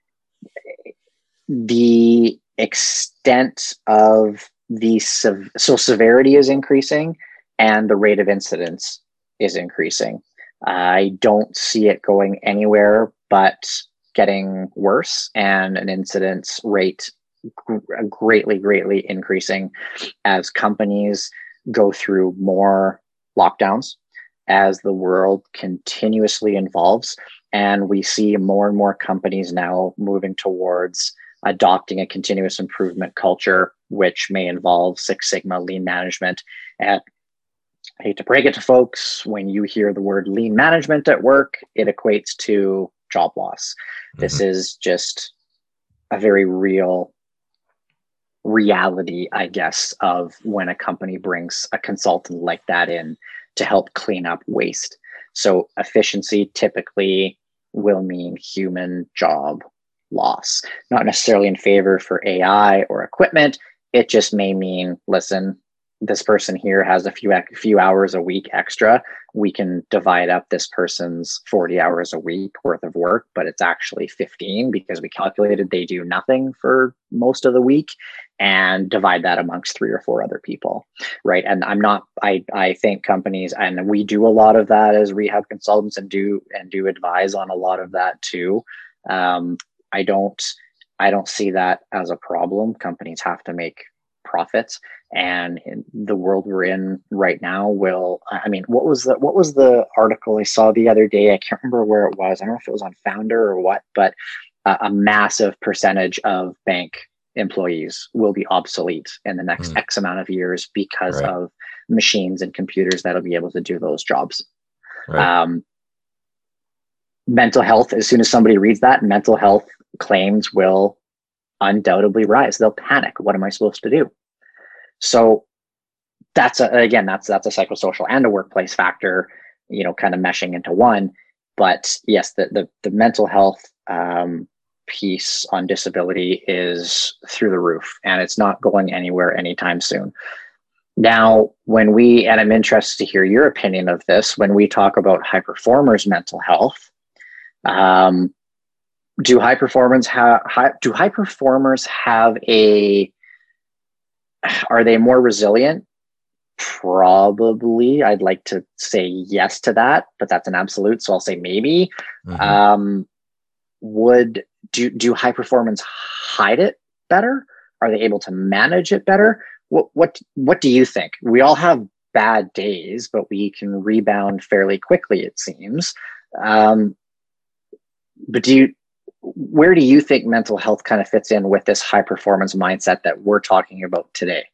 the extent of so severity is increasing and the rate of incidence is increasing. I don't see it going anywhere but getting worse, and an incidence rate greatly increasing as companies go through more lockdowns, as the world continuously evolves, and we see more and more companies now moving towards adopting a continuous improvement culture, which may involve Six Sigma, lean management. And I hate to break it to folks, when you hear the word lean management at work, it equates to job loss. This is just a very real reality, I guess, of when a company brings a consultant like that in to help clean up waste. So efficiency typically will mean human job loss, not necessarily in favor for AI or equipment. It just may mean, listen, this person here has a few hours a week extra. We can divide up this person's 40 hours a week worth of work, but it's actually 15 because we calculated they do nothing for most of the week, and divide that amongst 3 or 4 other people, right? And I think companies, and we do a lot of that as rehab consultants and do advise on a lot of that too. I don't see that as a problem. Companies have to make profit. And in the world we're in right now will, I mean, what was the article I saw the other day? I can't remember where it was. I don't know if it was on Founder or what, but a massive percentage of bank employees will be obsolete in the next X amount of years because of machines and computers that'll be able to do those jobs. Mental health, as soon as somebody reads that, mental health claims will undoubtedly rise. They'll panic. What am I supposed to do? So that's a psychosocial and a workplace factor, kind of meshing into one. But yes, the mental health piece on disability is through the roof, and it's not going anywhere anytime soon. Now, and I'm interested to hear your opinion of this, when we talk about high performers' mental health, do high performers have are they more resilient? Probably. I'd like to say yes to that, but that's an absolute. So I'll say maybe. Do high performers hide it better? Are they able to manage it better? What do you think? We all have bad days, but we can rebound fairly quickly, it seems. But where do you think mental health kind of fits in with this high performance mindset that we're talking about today?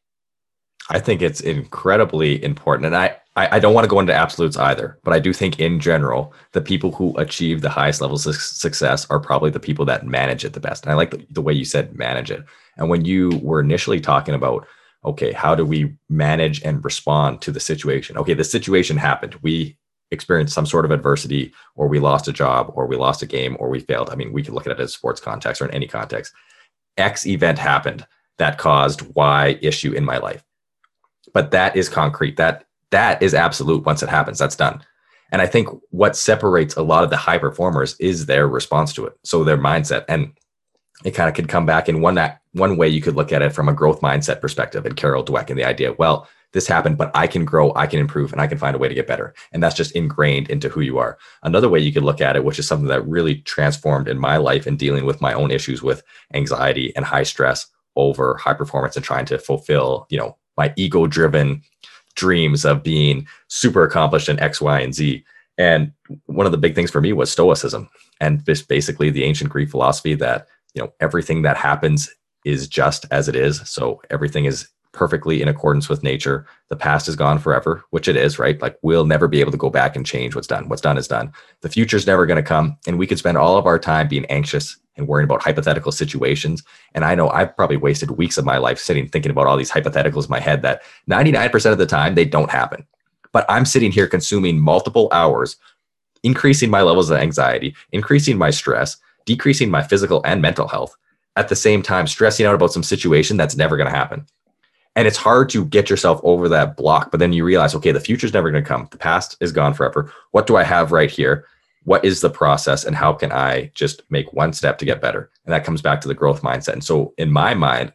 I think it's incredibly important. And I don't want to go into absolutes either, but I do think in general, the people who achieve the highest levels of success are probably the people that manage it the best. And I like the way you said manage it. And when you were initially talking about, okay, how do we manage and respond to the situation? Okay, the situation happened. We experienced some sort of adversity, or we lost a job, or we lost a game, or we failed. I mean, we could look at it as sports context or in any context. X event happened that caused Y issue in my life. But that is concrete. That is absolute. Once it happens, that's done. And I think what separates a lot of the high performers is their response to it. So their mindset. And it kind of could come back in one way. You could look at it from a growth mindset perspective, and Carol Dweck, and the idea, well, this happened, but I can grow, I can improve, and I can find a way to get better. And that's just ingrained into who you are. Another way you could look at it, which is something that really transformed in my life in dealing with my own issues with anxiety and high stress over high performance and trying to fulfill, my ego-driven dreams of being super accomplished in X, Y, and Z. And one of the big things for me was Stoicism, and just basically the ancient Greek philosophy that, everything that happens is just as it is. So everything is perfectly in accordance with nature. The past is gone forever, which it is, right? Like, we'll never be able to go back and change what's done. What's done is done. The future's never going to come. And we could spend all of our time being anxious and worrying about hypothetical situations. And I know I've probably wasted weeks of my life sitting thinking about all these hypotheticals in my head that 99% of the time they don't happen. But I'm sitting here consuming multiple hours, increasing my levels of anxiety, increasing my stress, decreasing my physical and mental health, at the same time stressing out about some situation that's never going to happen. And it's hard to get yourself over that block, but then you realize, okay, the future's never going to come. The past is gone forever. What do I have right here? What is the process, and how can I just make one step to get better? And that comes back to the growth mindset. And so in my mind,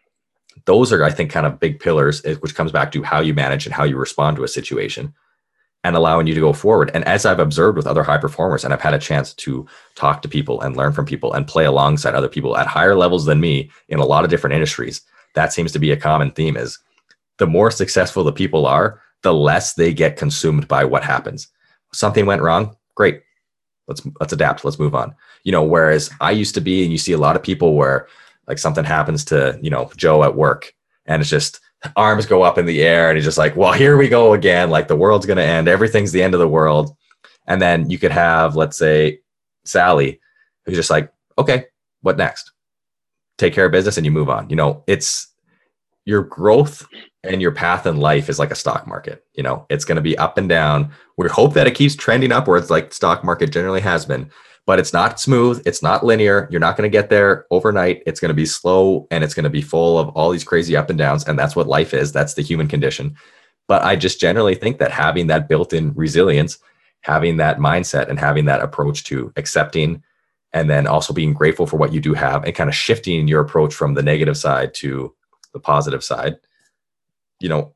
those are, I think, kind of big pillars, which comes back to how you manage and how you respond to a situation and allowing you to go forward. And as I've observed with other high performers, and I've had a chance to talk to people and learn from people and play alongside other people at higher levels than me in a lot of different industries, that seems to be a common theme, is the more successful the people are, the less they get consumed by what happens. Something went wrong. Great. Let's adapt. Let's move on. Whereas I used to be, and you see a lot of people where like something happens to, Joe at work, and it's just arms go up in the air, and he's just like, well, here we go again. Like, the world's going to end. Everything's the end of the world. And then you could have, let's say, Sally, who's just like, okay, what next? Take care of business and you move on. It's your growth and your path in life is like a stock market. It's going to be up and down. We hope that it keeps trending upwards like the stock market generally has been, but it's not smooth. It's not linear. You're not going to get there overnight. It's going to be slow, and it's going to be full of all these crazy up and downs. And that's what life is. That's the human condition. But I just generally think that having that built-in resilience, having that mindset, and having that approach to accepting, and then also being grateful for what you do have, and kind of shifting your approach from the negative side to the positive side,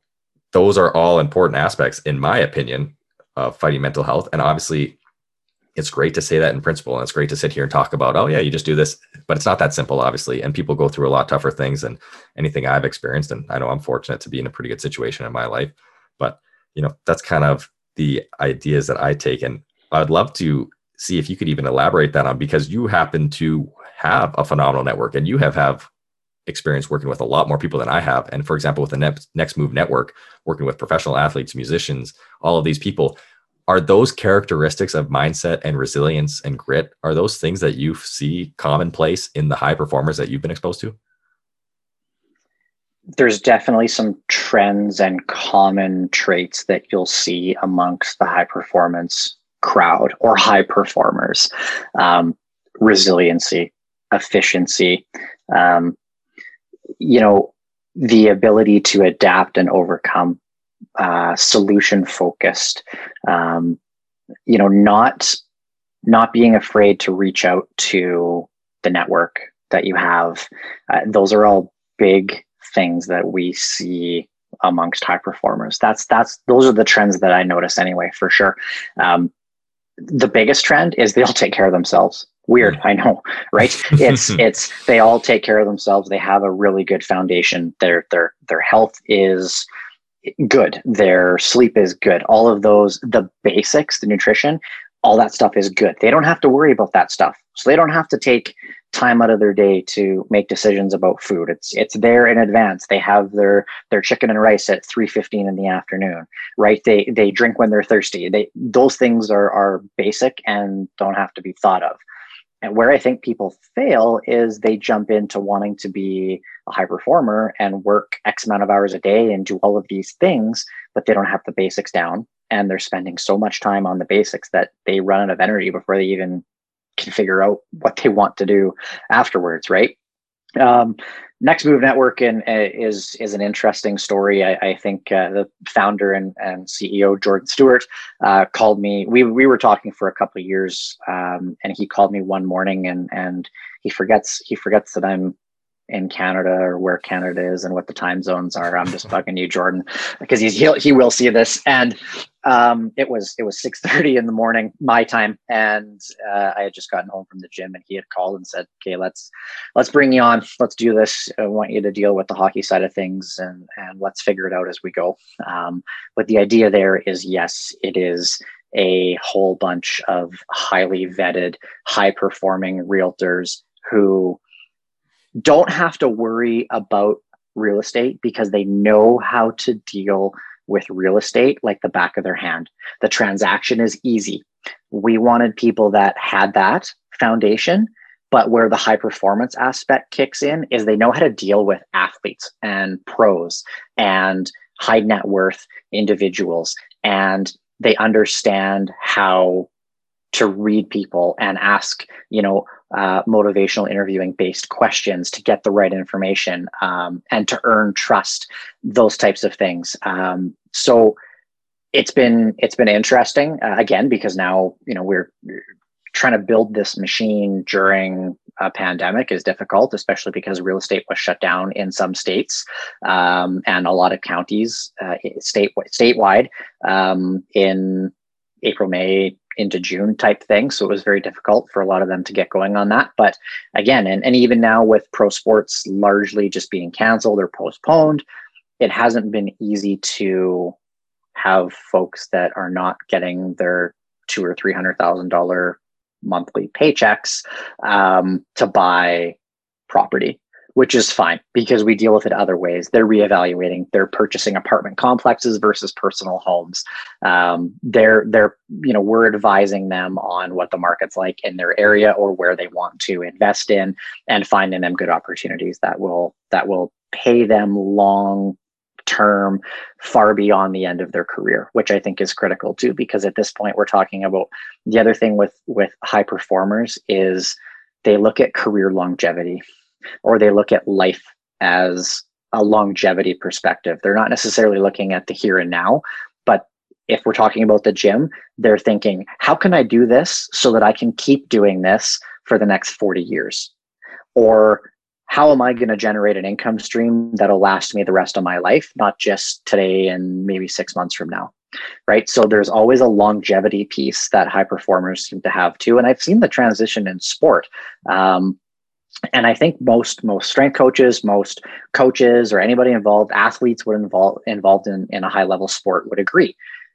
those are all important aspects, in my opinion, of fighting mental health. And obviously, it's great to say that in principle, and it's great to sit here and talk about, oh yeah, you just do this, but it's not that simple, obviously. And people go through a lot tougher things than anything I've experienced. And I know I'm fortunate to be in a pretty good situation in my life, but that's kind of the ideas that I take. And I'd love to see if you could even elaborate that on, because you happen to have a phenomenal network and you have experience working with a lot more people than I have. And for example, with the Next Move Network, working with professional athletes, musicians, all of these people, are those characteristics of mindset and resilience and grit, are those things that you see commonplace in the high performers that you've been exposed to? There's definitely some trends and common traits that you'll see amongst the high performance crowd or high performers. Resiliency, efficiency, the ability to adapt and overcome, solution focused, not being afraid to reach out to the network that you have. Those are all big things that we see amongst high performers. Those are the trends that I notice anyway, for sure. The biggest trend is they all take care of themselves. Weird, I know, right? It's they all take care of themselves. They have a really good foundation. Their health is good. Their sleep is good. All of those, the basics, the nutrition, all that stuff is good. They don't have to worry about that stuff. So they don't have to take time out of their day to make decisions about food. It's there in advance. They have their chicken and rice at 3:15 in the afternoon, right? They drink when they're thirsty. Those things are basic and don't have to be thought of. And where I think people fail is they jump into wanting to be a high performer and work X amount of hours a day and do all of these things, but they don't have the basics down. And they're spending so much time on the basics that they run out of energy before they even can figure out what they want to do afterwards, right? Next Move Network is an interesting story. I think the founder and CEO Jordan Stewart called me. We were talking for a couple of years, and he called me one morning, and he forgets that I'm in Canada or where Canada is and what the time zones are. I'm just bugging you, Jordan, because he will see this. And it was 6:30 in the morning, my time, and I had just gotten home from the gym, and he had called and said, "Okay, let's bring you on. Let's do this. I want you to deal with the hockey side of things, and let's figure it out as we go." But the idea there is, yes, it is a whole bunch of highly vetted, high performing realtors who don't have to worry about real estate because they know how to deal with real estate like the back of their hand. The transaction is easy. We wanted people that had that foundation, but where the high performance aspect kicks in is they know how to deal with athletes and pros and high net worth individuals. And they understand how to read people and ask, motivational interviewing based questions to get the right information, and to earn trust, those types of things. So it's been interesting, again, because now, we're trying to build this machine during a pandemic is difficult, especially because real estate was shut down in some states, and a lot of counties, statewide, in April, May, into June type thing. So it was very difficult for a lot of them to get going on that. But again, and even now with pro sports largely just being canceled or postponed, it hasn't been easy to have folks that are not getting their $200,000 or $300,000 monthly paychecks to buy property, which is fine because we deal with it other ways. They're reevaluating. They're purchasing apartment complexes versus personal homes. We're advising them on what the market's like in their area or where they want to invest in, and finding them good opportunities that will pay them long term, far beyond the end of their career, which I think is critical too, because at this point we're talking about the other thing with high performers is they look at career longevity, or they look at life as a longevity perspective. They're not necessarily looking at the here and now, but if we're talking about the gym, they're thinking, how can I do this so that I can keep doing this for the next 40 years? Or how am I going to generate an income stream that'll last me the rest of my life, not just today and maybe 6 months from now? right? So there's always a longevity piece that high performers seem to have too. And I've seen the transition in sport. And I think most strength coaches, most coaches, or anybody involved, athletes involved in a high level sport would agree.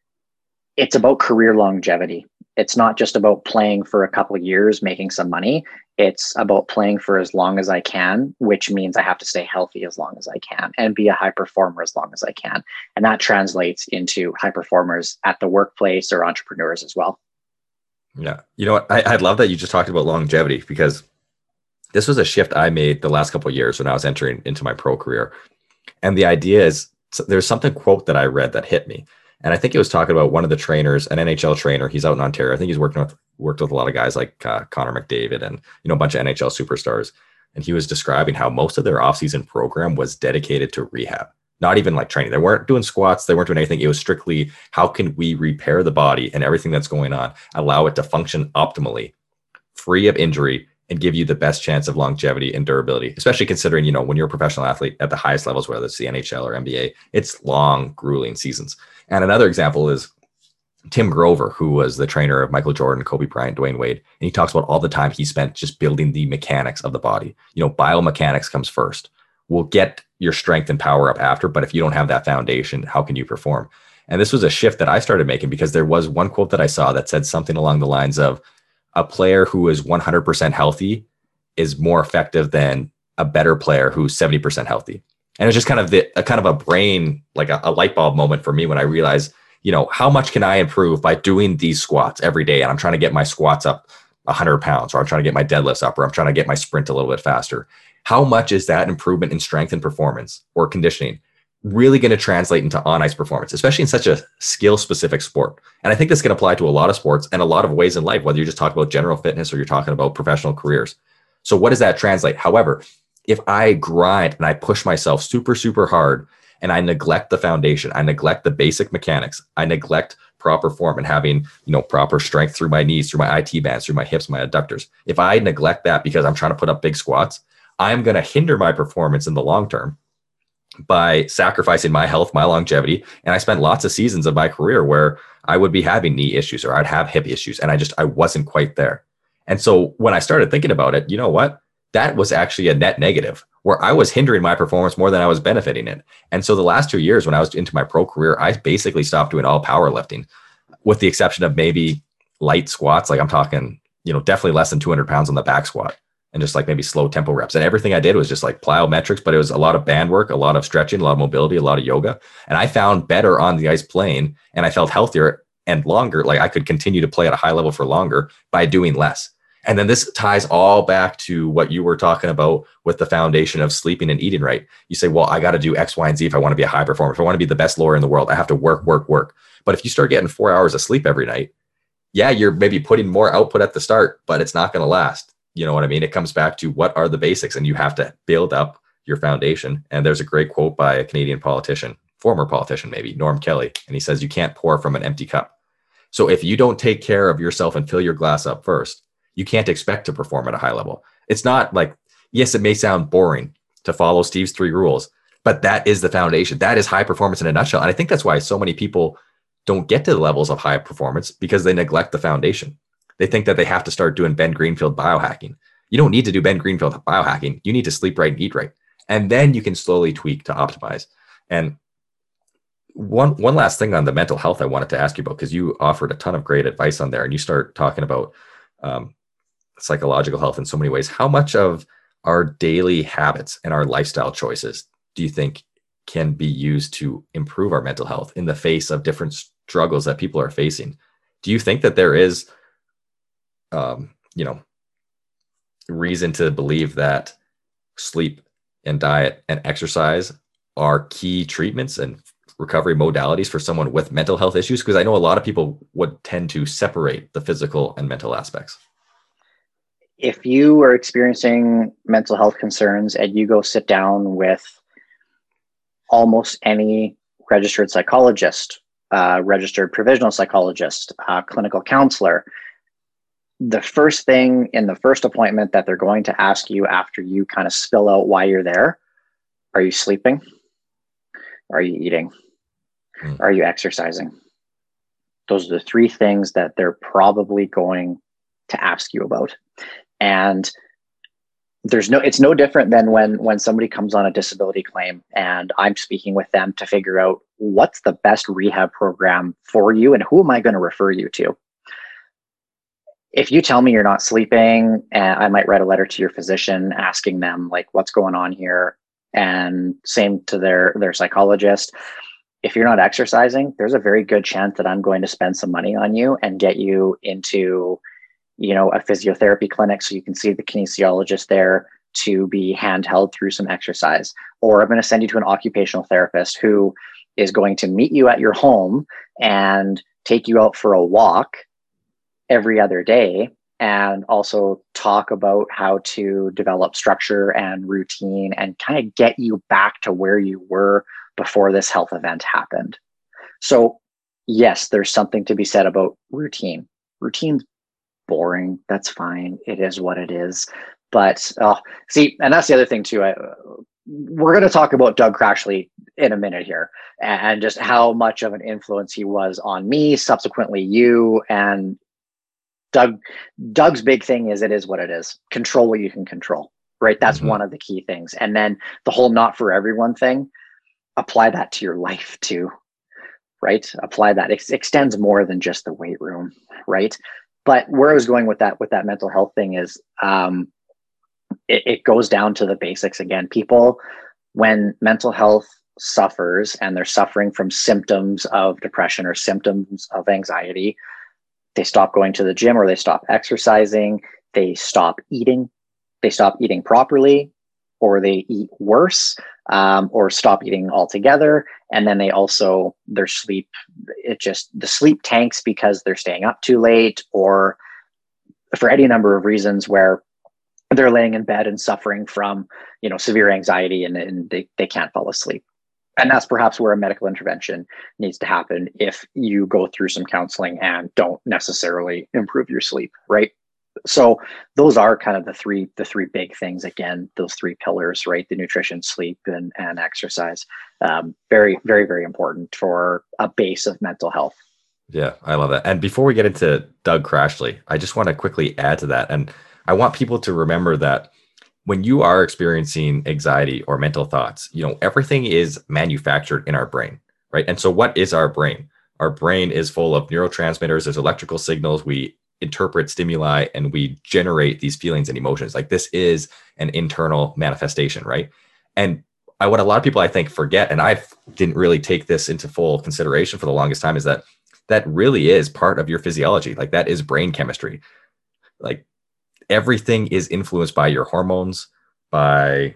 It's about career longevity. It's not just about playing for a couple of years, making some money. It's about playing for as long as I can, which means I have to stay healthy as long as I can and be a high performer as long as I can. And that translates into high performers at the workplace or entrepreneurs as well. Yeah. You know what? I love that you just talked about longevity, because this was a shift I made the last couple of years when I was entering into my pro career. And the idea is, there's something quote that I read that hit me. And I think it was talking about one of the trainers, an NHL trainer. He's out in Ontario. I think he's worked with a lot of guys like Connor McDavid and, a bunch of NHL superstars. And he was describing how most of their offseason program was dedicated to rehab, not even like training. They weren't doing squats. They weren't doing anything. It was strictly, how can we repair the body and everything that's going on, allow it to function optimally, free of injury, and give you the best chance of longevity and durability, especially considering, when you're a professional athlete at the highest levels, whether it's the NHL or NBA, it's long, grueling seasons. And another example is Tim Grover, who was the trainer of Michael Jordan, Kobe Bryant, Dwayne Wade. And he talks about all the time he spent just building the mechanics of the body. Biomechanics comes first. We'll get your strength and power up after, but if you don't have that foundation, how can you perform? And this was a shift that I started making, because there was one quote that I saw that said something along the lines of, a player who is 100% healthy is more effective than a better player who's 70% healthy. And it's just kind of a brain, like a light bulb moment for me when I realized, how much can I improve by doing these squats every day? And I'm trying to get my squats up 100 pounds, or I'm trying to get my deadlifts up, or I'm trying to get my sprint a little bit faster. How much is that improvement in strength and performance or conditioning really going to translate into on-ice performance, especially in such a skill-specific sport? And I think this can apply to a lot of sports and a lot of ways in life, whether you're just talking about general fitness or you're talking about professional careers. So what does that translate? However, if I grind and I push myself super, super hard, and I neglect the foundation, I neglect the basic mechanics, I neglect proper form and having, proper strength through my knees, through my IT bands, through my hips, my adductors. If I neglect that because I'm trying to put up big squats, I'm going to hinder my performance in the long term by sacrificing my health, my longevity. And I spent lots of seasons of my career where I would be having knee issues or I'd have hip issues, and I wasn't quite there. And so when I started thinking about it, you know what? That was actually a net negative, where I was hindering my performance more than I was benefiting it. And so the last 2 years when I was into my pro career, I basically stopped doing all powerlifting, with the exception of maybe light squats. Like I'm talking, definitely less than 200 pounds on the back squat, and just like maybe slow tempo reps. And everything I did was just like plyometrics, but it was a lot of band work, a lot of stretching, a lot of mobility, a lot of yoga. And I found better on the ice playing, and I felt healthier and longer. Like I could continue to play at a high level for longer by doing less. And then this ties all back to what you were talking about with the foundation of sleeping and eating right. You say, well, I got to do X, Y, and Z if I want to be a high performer. If I want to be the best lawyer in the world, I have to work. But if you start getting 4 hours of sleep every night, yeah, you're maybe putting more output at the start, but it's not going to last. You know what I mean? It comes back to what are the basics, and you have to build up your foundation. And there's a great quote by a Canadian politician, former politician, maybe Norm Kelly. And he says, you can't pour from an empty cup. So if you don't take care of yourself and fill your glass up first, you can't expect to perform at a high level. It's not like, yes, it may sound boring to follow Steve's 3 rules, but that is the foundation. That is high performance in a nutshell. And I think that's why so many people don't get to the levels of high performance, because they neglect the foundation. They think that they have to start doing Ben Greenfield biohacking. You don't need to do Ben Greenfield biohacking. You need to sleep right and eat right. And then you can slowly tweak to optimize. And one last thing on the mental health I wanted to ask you about, because you offered a ton of great advice on there, and you start talking about psychological health in so many ways. How much of our daily habits and our lifestyle choices do you think can be used to improve our mental health in the face of different struggles that people are facing? Do you think that there is, reason to believe that sleep and diet and exercise are key treatments and recovery modalities for someone with mental health issues? Because I know a lot of people would tend to separate the physical and mental aspects. If you are experiencing mental health concerns and you go sit down with almost any registered psychologist, registered provisional psychologist, clinical counselor, the first thing in the first appointment that they're going to ask you after you kind of spill out why you're there, are you sleeping? Are you eating? Are you exercising? Those are the three things that they're probably going to ask you about. And it's no different than when somebody comes on a disability claim and I'm speaking with them to figure out what's the best rehab program for you and who am I going to refer you to. If you tell me you're not sleeping, I might write a letter to your physician asking them like what's going on here, and same to their psychologist. If you're not exercising, there's a very good chance that I'm going to spend some money on you and get you into a physiotherapy clinic so you can see the kinesiologist there to be handheld through some exercise. Or I'm going to send you to an occupational therapist who is going to meet you at your home and take you out for a walk every other day and also talk about how to develop structure and routine and kind of get you back to where you were before this health event happened. So yes, there's something to be said about routine. Routine's boring. That's fine. It is what it is. But see, and that's the other thing too. We're going to talk about Doug Crashley in a minute here, and just how much of an influence he was on me, subsequently you. And Doug's big thing is, it is what it is. Control what you can control, right? That's one of the key things. And then the whole not for everyone thing, apply that to your life too, right? Apply that. It extends more than just the weight room, right? But where I was going with that mental health thing is, it goes down to the basics again. People, when mental health suffers and they're suffering from symptoms of depression or symptoms of anxiety, they stop going to the gym or they stop exercising, they stop eating properly, or they eat worse, or stop eating altogether. And then their sleep, the sleep tanks because they're staying up too late, or for any number of reasons where they're laying in bed and suffering from, severe anxiety and they can't fall asleep. And that's perhaps where a medical intervention needs to happen if you go through some counseling and don't necessarily improve your sleep, right? So those are kind of the three big things. Again, those three pillars, right? The nutrition, sleep, and exercise. Very, very, very important for a base of mental health. Yeah, I love that. And before we get into Doug Crashley, I just want to quickly add to that. And I want people to remember that when you are experiencing anxiety or mental thoughts, everything is manufactured in our brain, right? And so what is our brain? Our brain is full of neurotransmitters. There's electrical signals. We interpret stimuli and we generate these feelings and emotions. Like, this is an internal manifestation, right? And what a lot of people, I think, forget, and I didn't really take this into full consideration for the longest time, is that really is part of your physiology. Like, that is brain chemistry. Like, everything is influenced by your hormones, by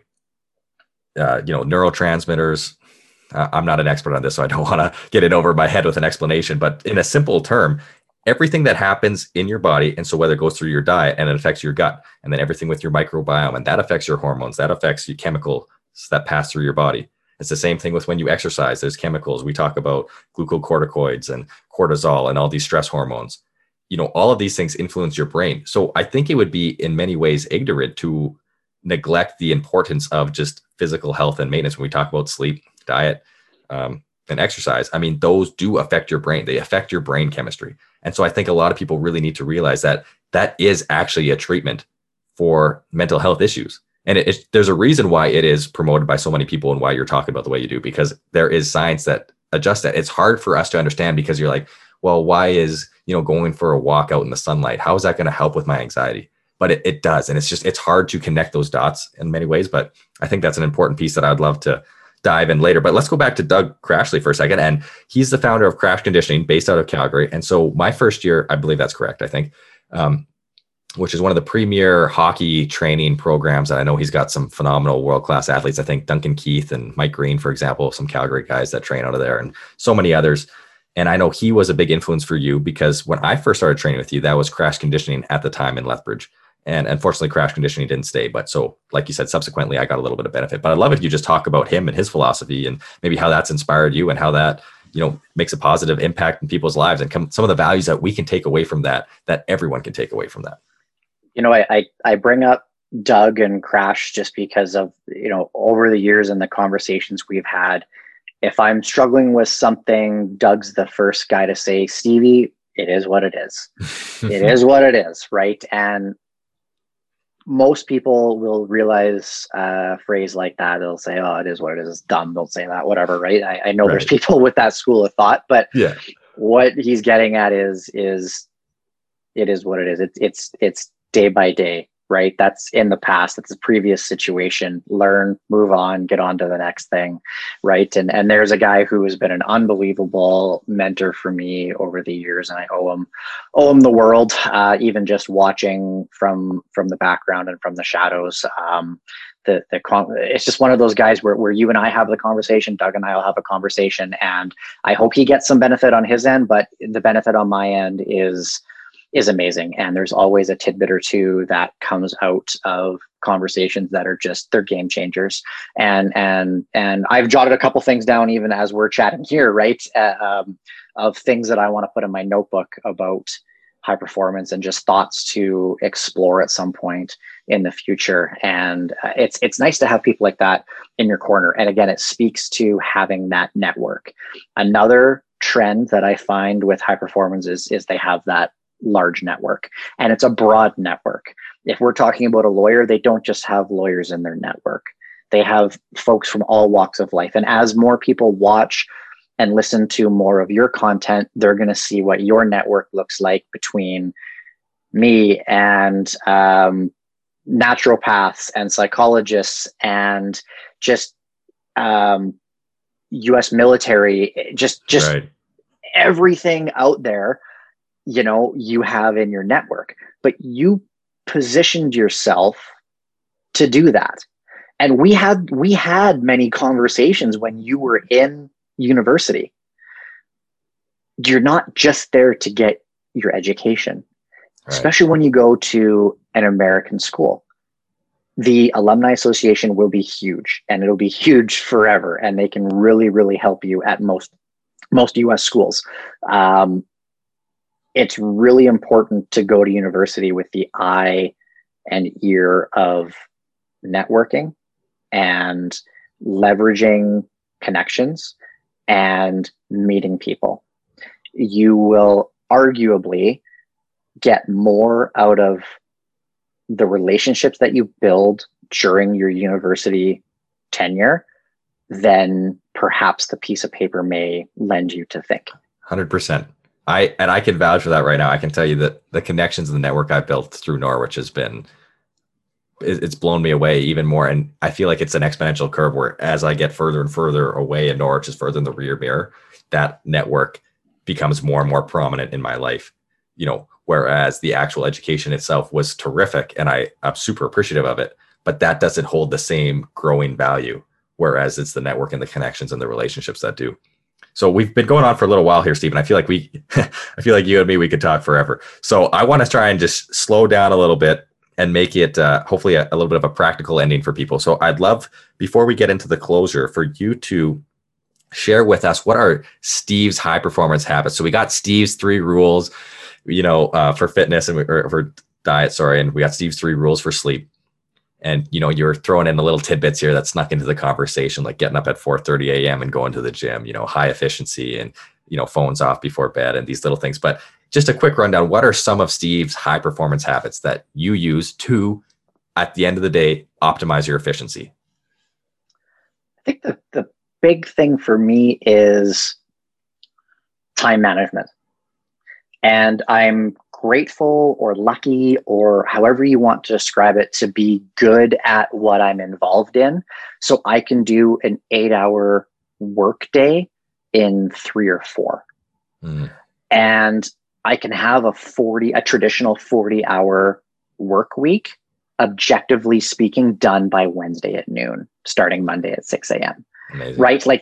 neurotransmitters. I'm not an expert on this, so I don't want to get it over my head with an explanation. But in a simple term, everything that happens in your body, and so whether it goes through your diet and it affects your gut, and then everything with your microbiome, and that affects your hormones, that affects your chemicals that pass through your body. It's the same thing with when you exercise. There's chemicals. We talk about glucocorticoids and cortisol and all these stress hormones. All of these things influence your brain. So I think it would be in many ways ignorant to neglect the importance of just physical health and maintenance when we talk about sleep, diet, and exercise. I mean, those do affect your brain. They affect your brain chemistry. And so I think a lot of people really need to realize that is actually a treatment for mental health issues. And there's a reason why it is promoted by so many people and why you're talking about the way you do, because there is science that adjusts that. It's hard for us to understand because you're like, well, why is, going for a walk out in the sunlight, how is that going to help with my anxiety? But it does. And it's hard to connect those dots in many ways. But I think that's an important piece that I'd love to dive in later. But let's go back to Doug Crashley for a second. And he's the founder of Crash Conditioning based out of Calgary. And so my first year, I believe that's correct, I think, which is one of the premier hockey training programs. And I know he's got some phenomenal world-class athletes. I think Duncan Keith and Mike Green, for example, some Calgary guys that train out of there, and so many others. And I know he was a big influence for you because when I first started training with you, that was Crash Conditioning at the time in Lethbridge. And unfortunately, Crash Conditioning didn't stay. But so, like you said, subsequently, I got a little bit of benefit. But I'd love if you just talk about him and his philosophy and maybe how that's inspired you and how that, makes a positive impact in people's lives and some of the values that we can take away from that everyone can take away from that. I bring up Doug and Crash just because of, over the years and the conversations we've had, If I'm struggling with something, Doug's the first guy to say, Stevie, it is what it is. It is what it is, right? And most people will realize a phrase like that. They'll say, oh, it is what it is. It's dumb. Don't say that, whatever, right? I know there's people with that school of thought, but what he's getting at is it is what it is. It's day by day, right? That's in the past. That's a previous situation. Learn, move on, get on to the next thing, right? And there's a guy who has been an unbelievable mentor for me over the years, and I owe him the world. Even just watching from the background and from the shadows. It's just one of those guys where you and I have the conversation, Doug and I will have a conversation, and I hope he gets some benefit on his end, but the benefit on my end is amazing. And there's always a tidbit or two that comes out of conversations that are just, they're game changers. And I've jotted a couple things down even as we're chatting here, right? Of things that I want to put in my notebook about high performance and just thoughts to explore at some point in the future. And it's nice to have people like that in your corner. And again, it speaks to having that network. Another trend that I find with high performance is they have that large network, and it's a broad network. If we're talking about a lawyer, they don't just have lawyers in their network. They have folks from all walks of life. And as more people watch and listen to more of your content, they're going to see what your network looks like between me and naturopaths and psychologists and just US military, just right. Everything out there, you have in your network, but you positioned yourself to do that. And we had many conversations when you were in university. You're not just there to get your education, right. Especially when you go to an American school. The Alumni Association will be huge, and it'll be huge forever. And they can really, really help you at most US schools. It's really important to go to university with the eye and ear of networking and leveraging connections and meeting people. You will arguably get more out of the relationships that you build during your university tenure than perhaps the piece of paper may lend you to think. 100%. I can vouch for that right now. I can tell you that the connections and the network I built through Norwich it's blown me away even more. And I feel like it's an exponential curve where as I get further and further away and Norwich is further in the rear mirror, that network becomes more and more prominent in my life, whereas the actual education itself was terrific and I'm super appreciative of it, but that doesn't hold the same growing value. Whereas it's the network and the connections and the relationships that do. So we've been going on for a little while here, Stephen. I feel like you and me, we could talk forever. So I want to try and just slow down a little bit and make it hopefully a little bit of a practical ending for people. So I'd love, before we get into the closure, for you to share with us what are Steve's high performance habits. So we got Steve's 3 rules, for fitness and for diet, and we got Steve's 3 rules for sleep. And, you're throwing in the little tidbits here that snuck into the conversation, like getting up at 4:30 a.m. and going to the gym, high efficiency and, phones off before bed and these little things. But just a quick rundown. What are some of Steve's high performance habits that you use to, at the end of the day, optimize your efficiency? I think the big thing for me is time management. And I'm grateful or lucky or however you want to describe it to be good at what I'm involved in. So I can do an 8-hour work day in 3 or 4. And I can have a traditional 40-hour work week, objectively speaking, done by Wednesday at noon, starting Monday at 6 a.m. Amazing. Right? Like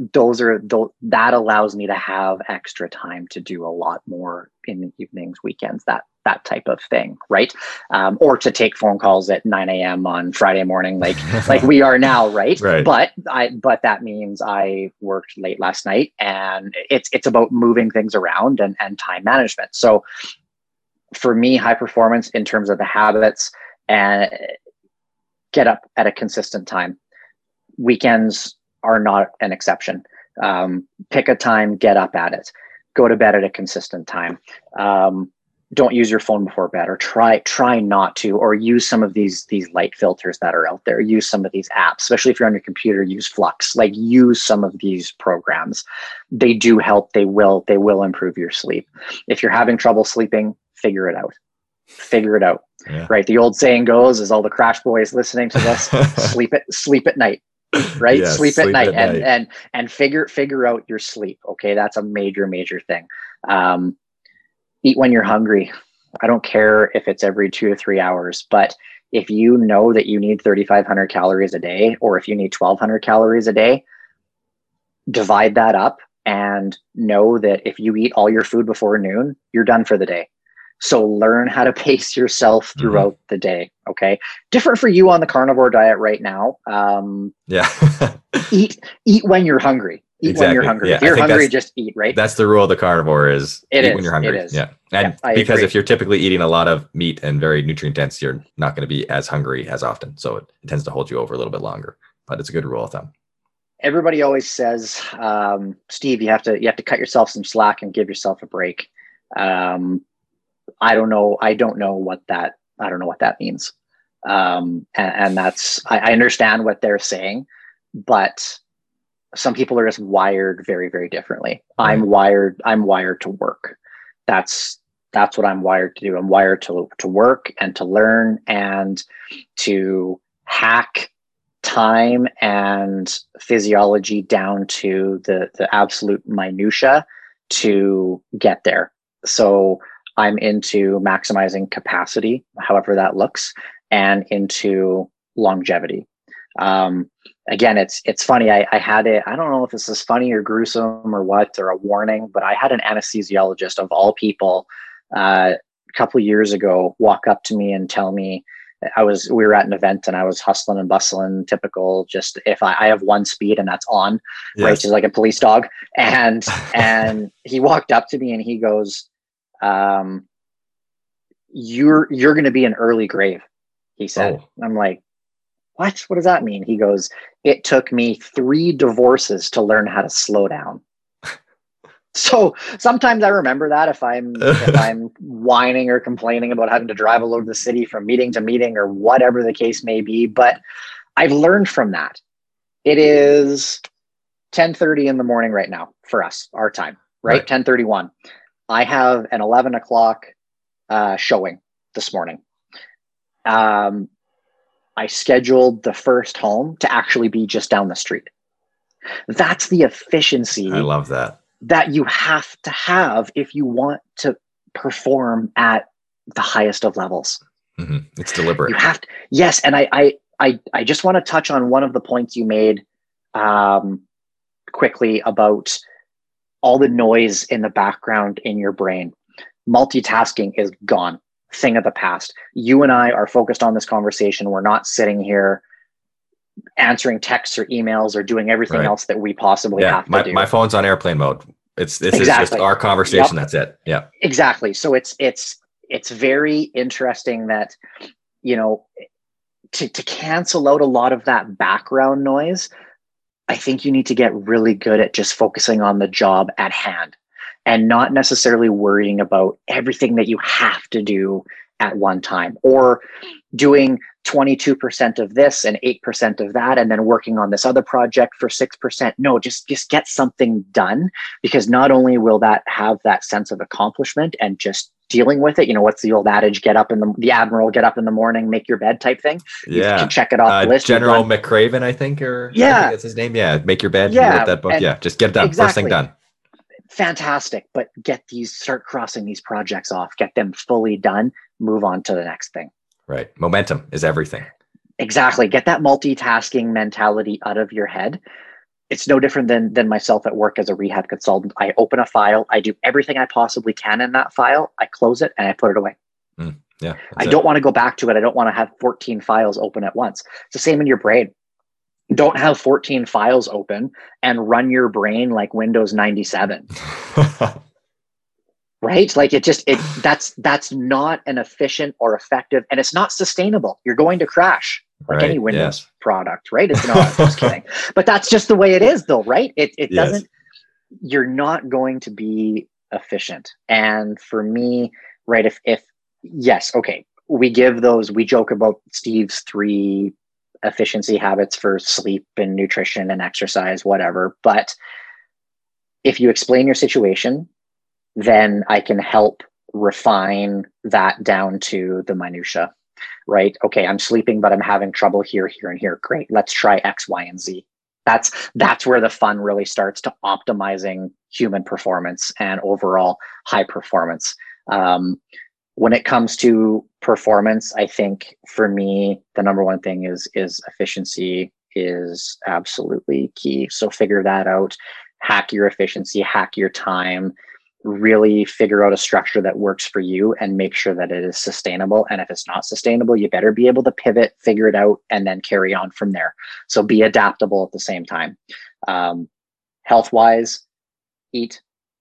that allows me to have extra time to do a lot more in the evenings, weekends, that type of thing. Right. Or to take phone calls at 9 a.m. on Friday morning, like we are now. Right. Right. But that means I worked late last night, and it's about moving things around and time management. So for me, high performance in terms of the habits, and get up at a consistent time. Weekends are not an exception. Pick a time, get up at it, go to bed at a consistent time. Don't use your phone before bed, or try not to, or use some of these light filters that are out there. Use some of these apps, especially if you're on your computer. Use Flux. Like, use some of these programs. They do help. They will improve your sleep. If you're having trouble sleeping, figure it out. Yeah. Right. The old saying goes, is all the crash boys listening to this, sleep at night. Right. Yeah, sleep at night. And figure out your sleep. Okay. That's a major thing. Eat when you're hungry. I don't care if it's every 2 to 3 hours, but if you know that you need 3,500 calories a day, or if you need 1,200 calories a day, divide that up and know that if you eat all your food before noon, you're done for the day. So learn how to pace yourself throughout the day. Okay. Different for you on the carnivore diet right now. Eat when you're hungry. Eat when you're hungry. Yeah, if you're hungry, just eat, right? That's the rule of the carnivore, is eat when you're hungry. It is. Yeah. And because if you're typically eating a lot of meat and very nutrient dense, you're not going to be as hungry as often. So it tends to hold you over a little bit longer, but it's a good rule of thumb. Everybody always says, Steve, you have to cut yourself some slack and give yourself a break. I don't know what that means. And that's, I understand what they're saying, but some people are just wired very, very differently. Right. I'm wired to work. That's what I'm wired to do. I'm wired to work and to learn and to hack time and physiology down to the absolute minutia to get there. So I'm into maximizing capacity, however that looks, and into longevity. Again, it's funny. I had it. I don't know if this is funny or gruesome or what, or a warning, but I had an anesthesiologist of all people a couple of years ago walk up to me and tell me, we were at an event and I was hustling and bustling, typical, just if I have one speed and that's on, yes. Right? Just like a police dog. And he walked up to me and he goes, you're going to be an early grave, he said. Oh. I'm like, what does that mean? He goes, it took me 3 divorces to learn how to slow down. So sometimes I remember that if I'm whining or complaining about having to drive all over the city from meeting to meeting or whatever the case may be, but I've learned from that. It is 10:30 in the morning right now for us, our time, right? 10:31. I have an 11 o'clock showing this morning. I scheduled the first home to actually be just down the street. That's the efficiency. I love that you have to have if you want to perform at the highest of levels. Mm-hmm. It's deliberate. You have to, yes. And I just want to touch on one of the points you made quickly about all the noise in the background in your brain. Multitasking is gone. Thing of the past. You and I are focused on this conversation. We're not sitting here answering texts or emails or doing everything else that we possibly have to do. My phone's on airplane mode. This is just our conversation. Yep. That's it. Yeah, exactly. So it's very interesting that, to cancel out a lot of that background noise, I think you need to get really good at just focusing on the job at hand and not necessarily worrying about everything that you have to do at one time, or doing 22% of this and 8% of that, and then working on this other project for 6%. No, just get something done, because not only will that have that sense of accomplishment and just dealing with it. What's the old adage? The admiral, get up in the morning, make your bed type thing. Yeah. You can check it off the list. General McCraven, I think, I think that's his name. Yeah. Make your bed. Yeah. You wrote that book. Yeah. Just get it done. Exactly. First thing done. Fantastic. But start crossing these projects off, get them fully done, move on to the next thing. Right. Momentum is everything. Exactly. Get that multitasking mentality out of your head. It's no different than myself at work as a rehab consultant. I open a file. I do everything I possibly can in that file. I close it and I put it away. Yeah. I don't want to go back to it. I don't want to have 14 files open at once. It's the same in your brain. Don't have 14 files open and run your brain like Windows 97. Right? Like that's not an efficient or effective, and it's not sustainable. You're going to crash. like any Right. Windows Yes. product, right? It's not, just kidding. But that's just the way it is though, right? It Yes. doesn't, you're not going to be efficient. And for me, right, if yes, okay, we joke about Steve's 3 efficiency habits for sleep and nutrition and exercise, whatever. But if you explain your situation, then I can help refine that down to the minutia, right? Okay, I'm sleeping, but I'm having trouble here, here, and here. Great. Let's try X, Y, and Z. That's where the fun really starts to optimizing human performance and overall high performance. When it comes to performance, I think for me, the number one thing is efficiency is absolutely key. So figure that out, hack your efficiency, hack your time, really figure out a structure that works for you and make sure that it is sustainable. And if it's not sustainable, you better be able to pivot, figure it out, and then carry on from there. So be adaptable at the same time. Health wise, eat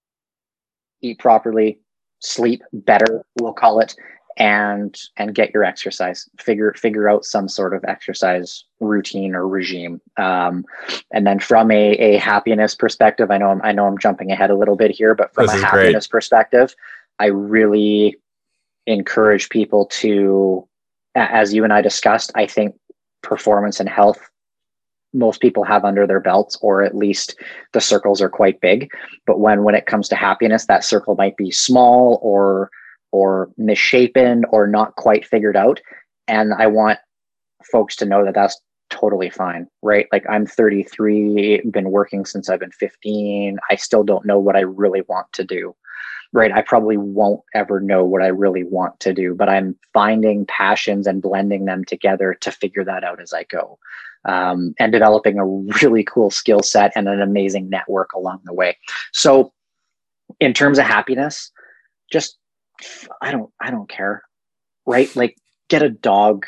properly, sleep better, we'll call it, and get your exercise. Figure out some sort of exercise routine or regime. And then from a happiness perspective, I know I'm jumping ahead a little bit here, but from a happiness perspective, I really encourage people to, as you and I discussed, I think performance and health, most people have under their belts, or at least the circles are quite big. But when it comes to happiness, that circle might be small or misshapen or not quite figured out. And I want folks to know that that's totally fine, right? Like I'm 33, been working since I've been 15. I still don't know what I really want to do, right? I probably won't ever know what I really want to do, but I'm finding passions and blending them together to figure that out as I go. And developing a really cool skill set and an amazing network along the way. So in terms of happiness, just, I don't care, right? Like get a dog,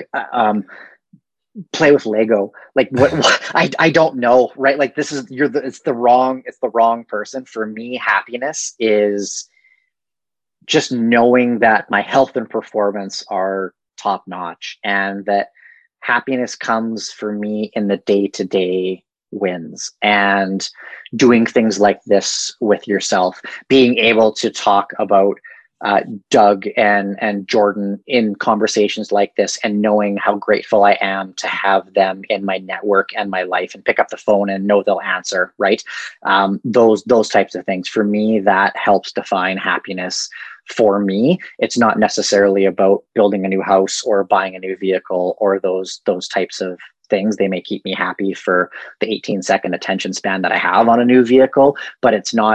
play with Lego. Like what I don't know, right? Like this is, it's the wrong person. For me, happiness is just knowing that my health and performance are top notch, and that happiness comes for me in the day-to-day wins and doing things like this with yourself, being able to talk about Doug and Jordan in conversations like this, and knowing how grateful I am to have them in my network and my life, and pick up the phone and know they'll answer, right? Those types of things. For me, that helps define happiness. For me, it's not necessarily about building a new house or buying a new vehicle or those types of things. They may keep me happy for the 18-second attention span that I have on a new vehicle, but it's not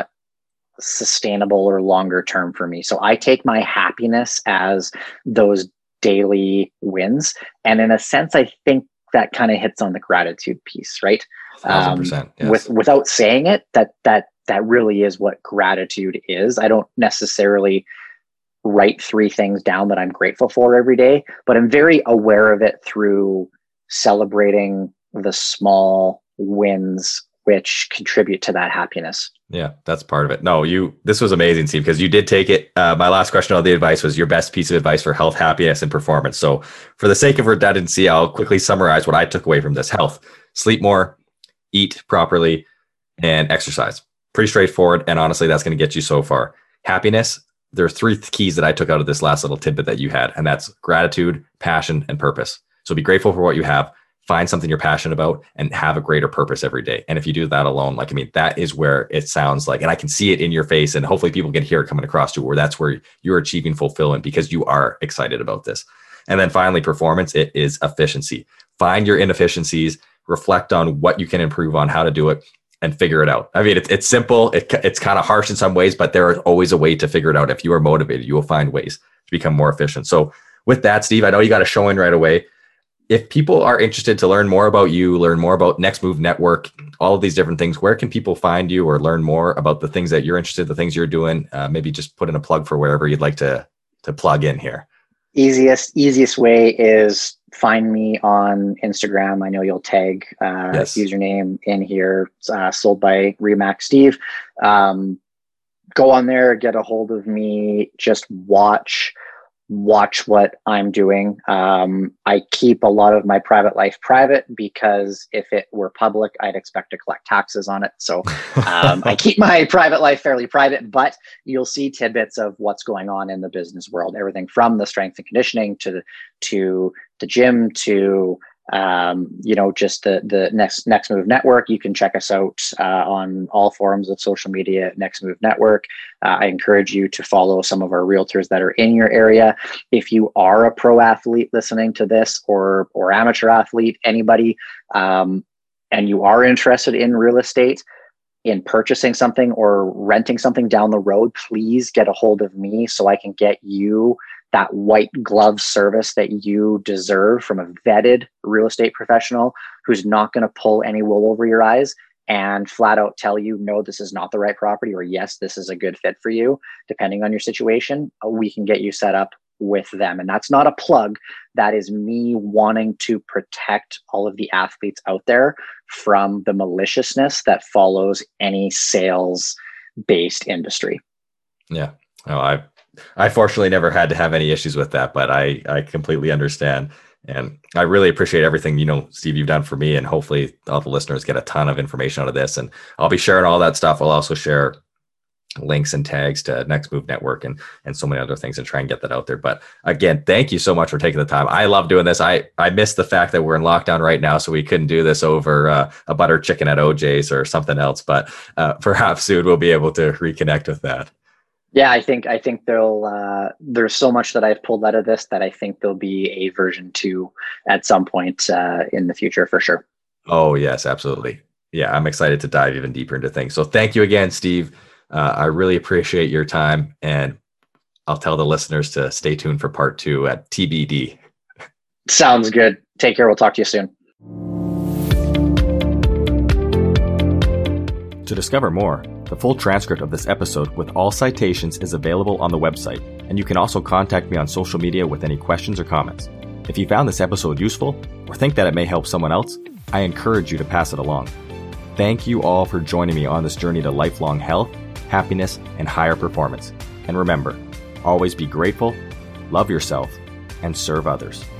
sustainable or longer term for me. So I take my happiness as those daily wins. And in a sense, I think that kind of hits on the gratitude piece, right? 1000%. Yes. Without saying it, that really is what gratitude is. I don't necessarily write 3 things down that I'm grateful for every day, but I'm very aware of it through celebrating the small wins which contribute to that happiness. Yeah, that's part of it. No, this was amazing, Steve, because you did take it. My last question on the advice was your best piece of advice for health, happiness, and performance. So for the sake of redundancy, I'll quickly summarize what I took away from this. Health: sleep more, eat properly, and exercise. Pretty straightforward. And honestly, that's going to get you so far. Happiness: there are 3 keys that I took out of this last little tidbit that you had, and that's gratitude, passion, and purpose. So be grateful for what you have. Find something you're passionate about and have a greater purpose every day. And if you do that alone, that is where it sounds like, and I can see it in your face, and hopefully people can hear it coming across to where that's where you're achieving fulfillment because you are excited about this. And then finally, performance: it is efficiency. Find your inefficiencies, reflect on what you can improve on, how to do it, and figure it out. It's simple. It's kind of harsh in some ways, but there is always a way to figure it out. If you are motivated, you will find ways to become more efficient. So with that, Steve, I know you got a show in right away. If people are interested to learn more about you, learn more about Next Move Network, all of these different things, where can people find you or learn more about the things that you're interested in, the things you're doing? Maybe just put in a plug for wherever you'd like to plug in here. Easiest way is find me on Instagram. I know you'll tag Yes. username in here, sold by Remax Steve. Go on there, get a hold of me, just watch watch what I'm doing. I keep a lot of my private life private because if it were public, I'd expect to collect taxes on it. So I keep my private life fairly private, but you'll see tidbits of what's going on in the business world, everything from the strength and conditioning to the gym to just the Next Move Network. You can check us out on all forums of social media, Next Move Network. I encourage you to follow some of our realtors that are in your area. If you are a pro athlete listening to this or amateur athlete, anybody, and you are interested in real estate, in purchasing something or renting something down the road, please get a hold of me so I can get you that white glove service that you deserve from a vetted real estate professional who's not going to pull any wool over your eyes and flat out tell you, no, this is not the right property, or yes, this is a good fit for you. Depending on your situation, we can get you set up with them. And that's not a plug. That is me wanting to protect all of the athletes out there from the maliciousness that follows any sales-based industry. Yeah. Oh, I fortunately never had to have any issues with that, but I completely understand. And I really appreciate everything, Steve, you've done for me, and hopefully all the listeners get a ton of information out of this. And I'll be sharing all that stuff. I'll also share links and tags to Next Move Network and so many other things and try and get that out there. But again, thank you so much for taking the time. I love doing this. I miss the fact that we're in lockdown right now, so we couldn't do this over a butter chicken at OJ's or something else, but perhaps soon we'll be able to reconnect with that. Yeah, I think there's so much that I've pulled out of this that I think there'll be a version 2 at some point in the future for sure. Oh yes, absolutely. Yeah, I'm excited to dive even deeper into things. So thank you again, Steve. I really appreciate your time, and I'll tell the listeners to stay tuned for part 2 at TBD. Sounds good. Take care. We'll talk to you soon. To discover more, the full transcript of this episode with all citations is available on the website, and you can also contact me on social media with any questions or comments. If you found this episode useful or think that it may help someone else, I encourage you to pass it along. Thank you all for joining me on this journey to lifelong health, happiness, and higher performance. And remember, always be grateful, love yourself, and serve others.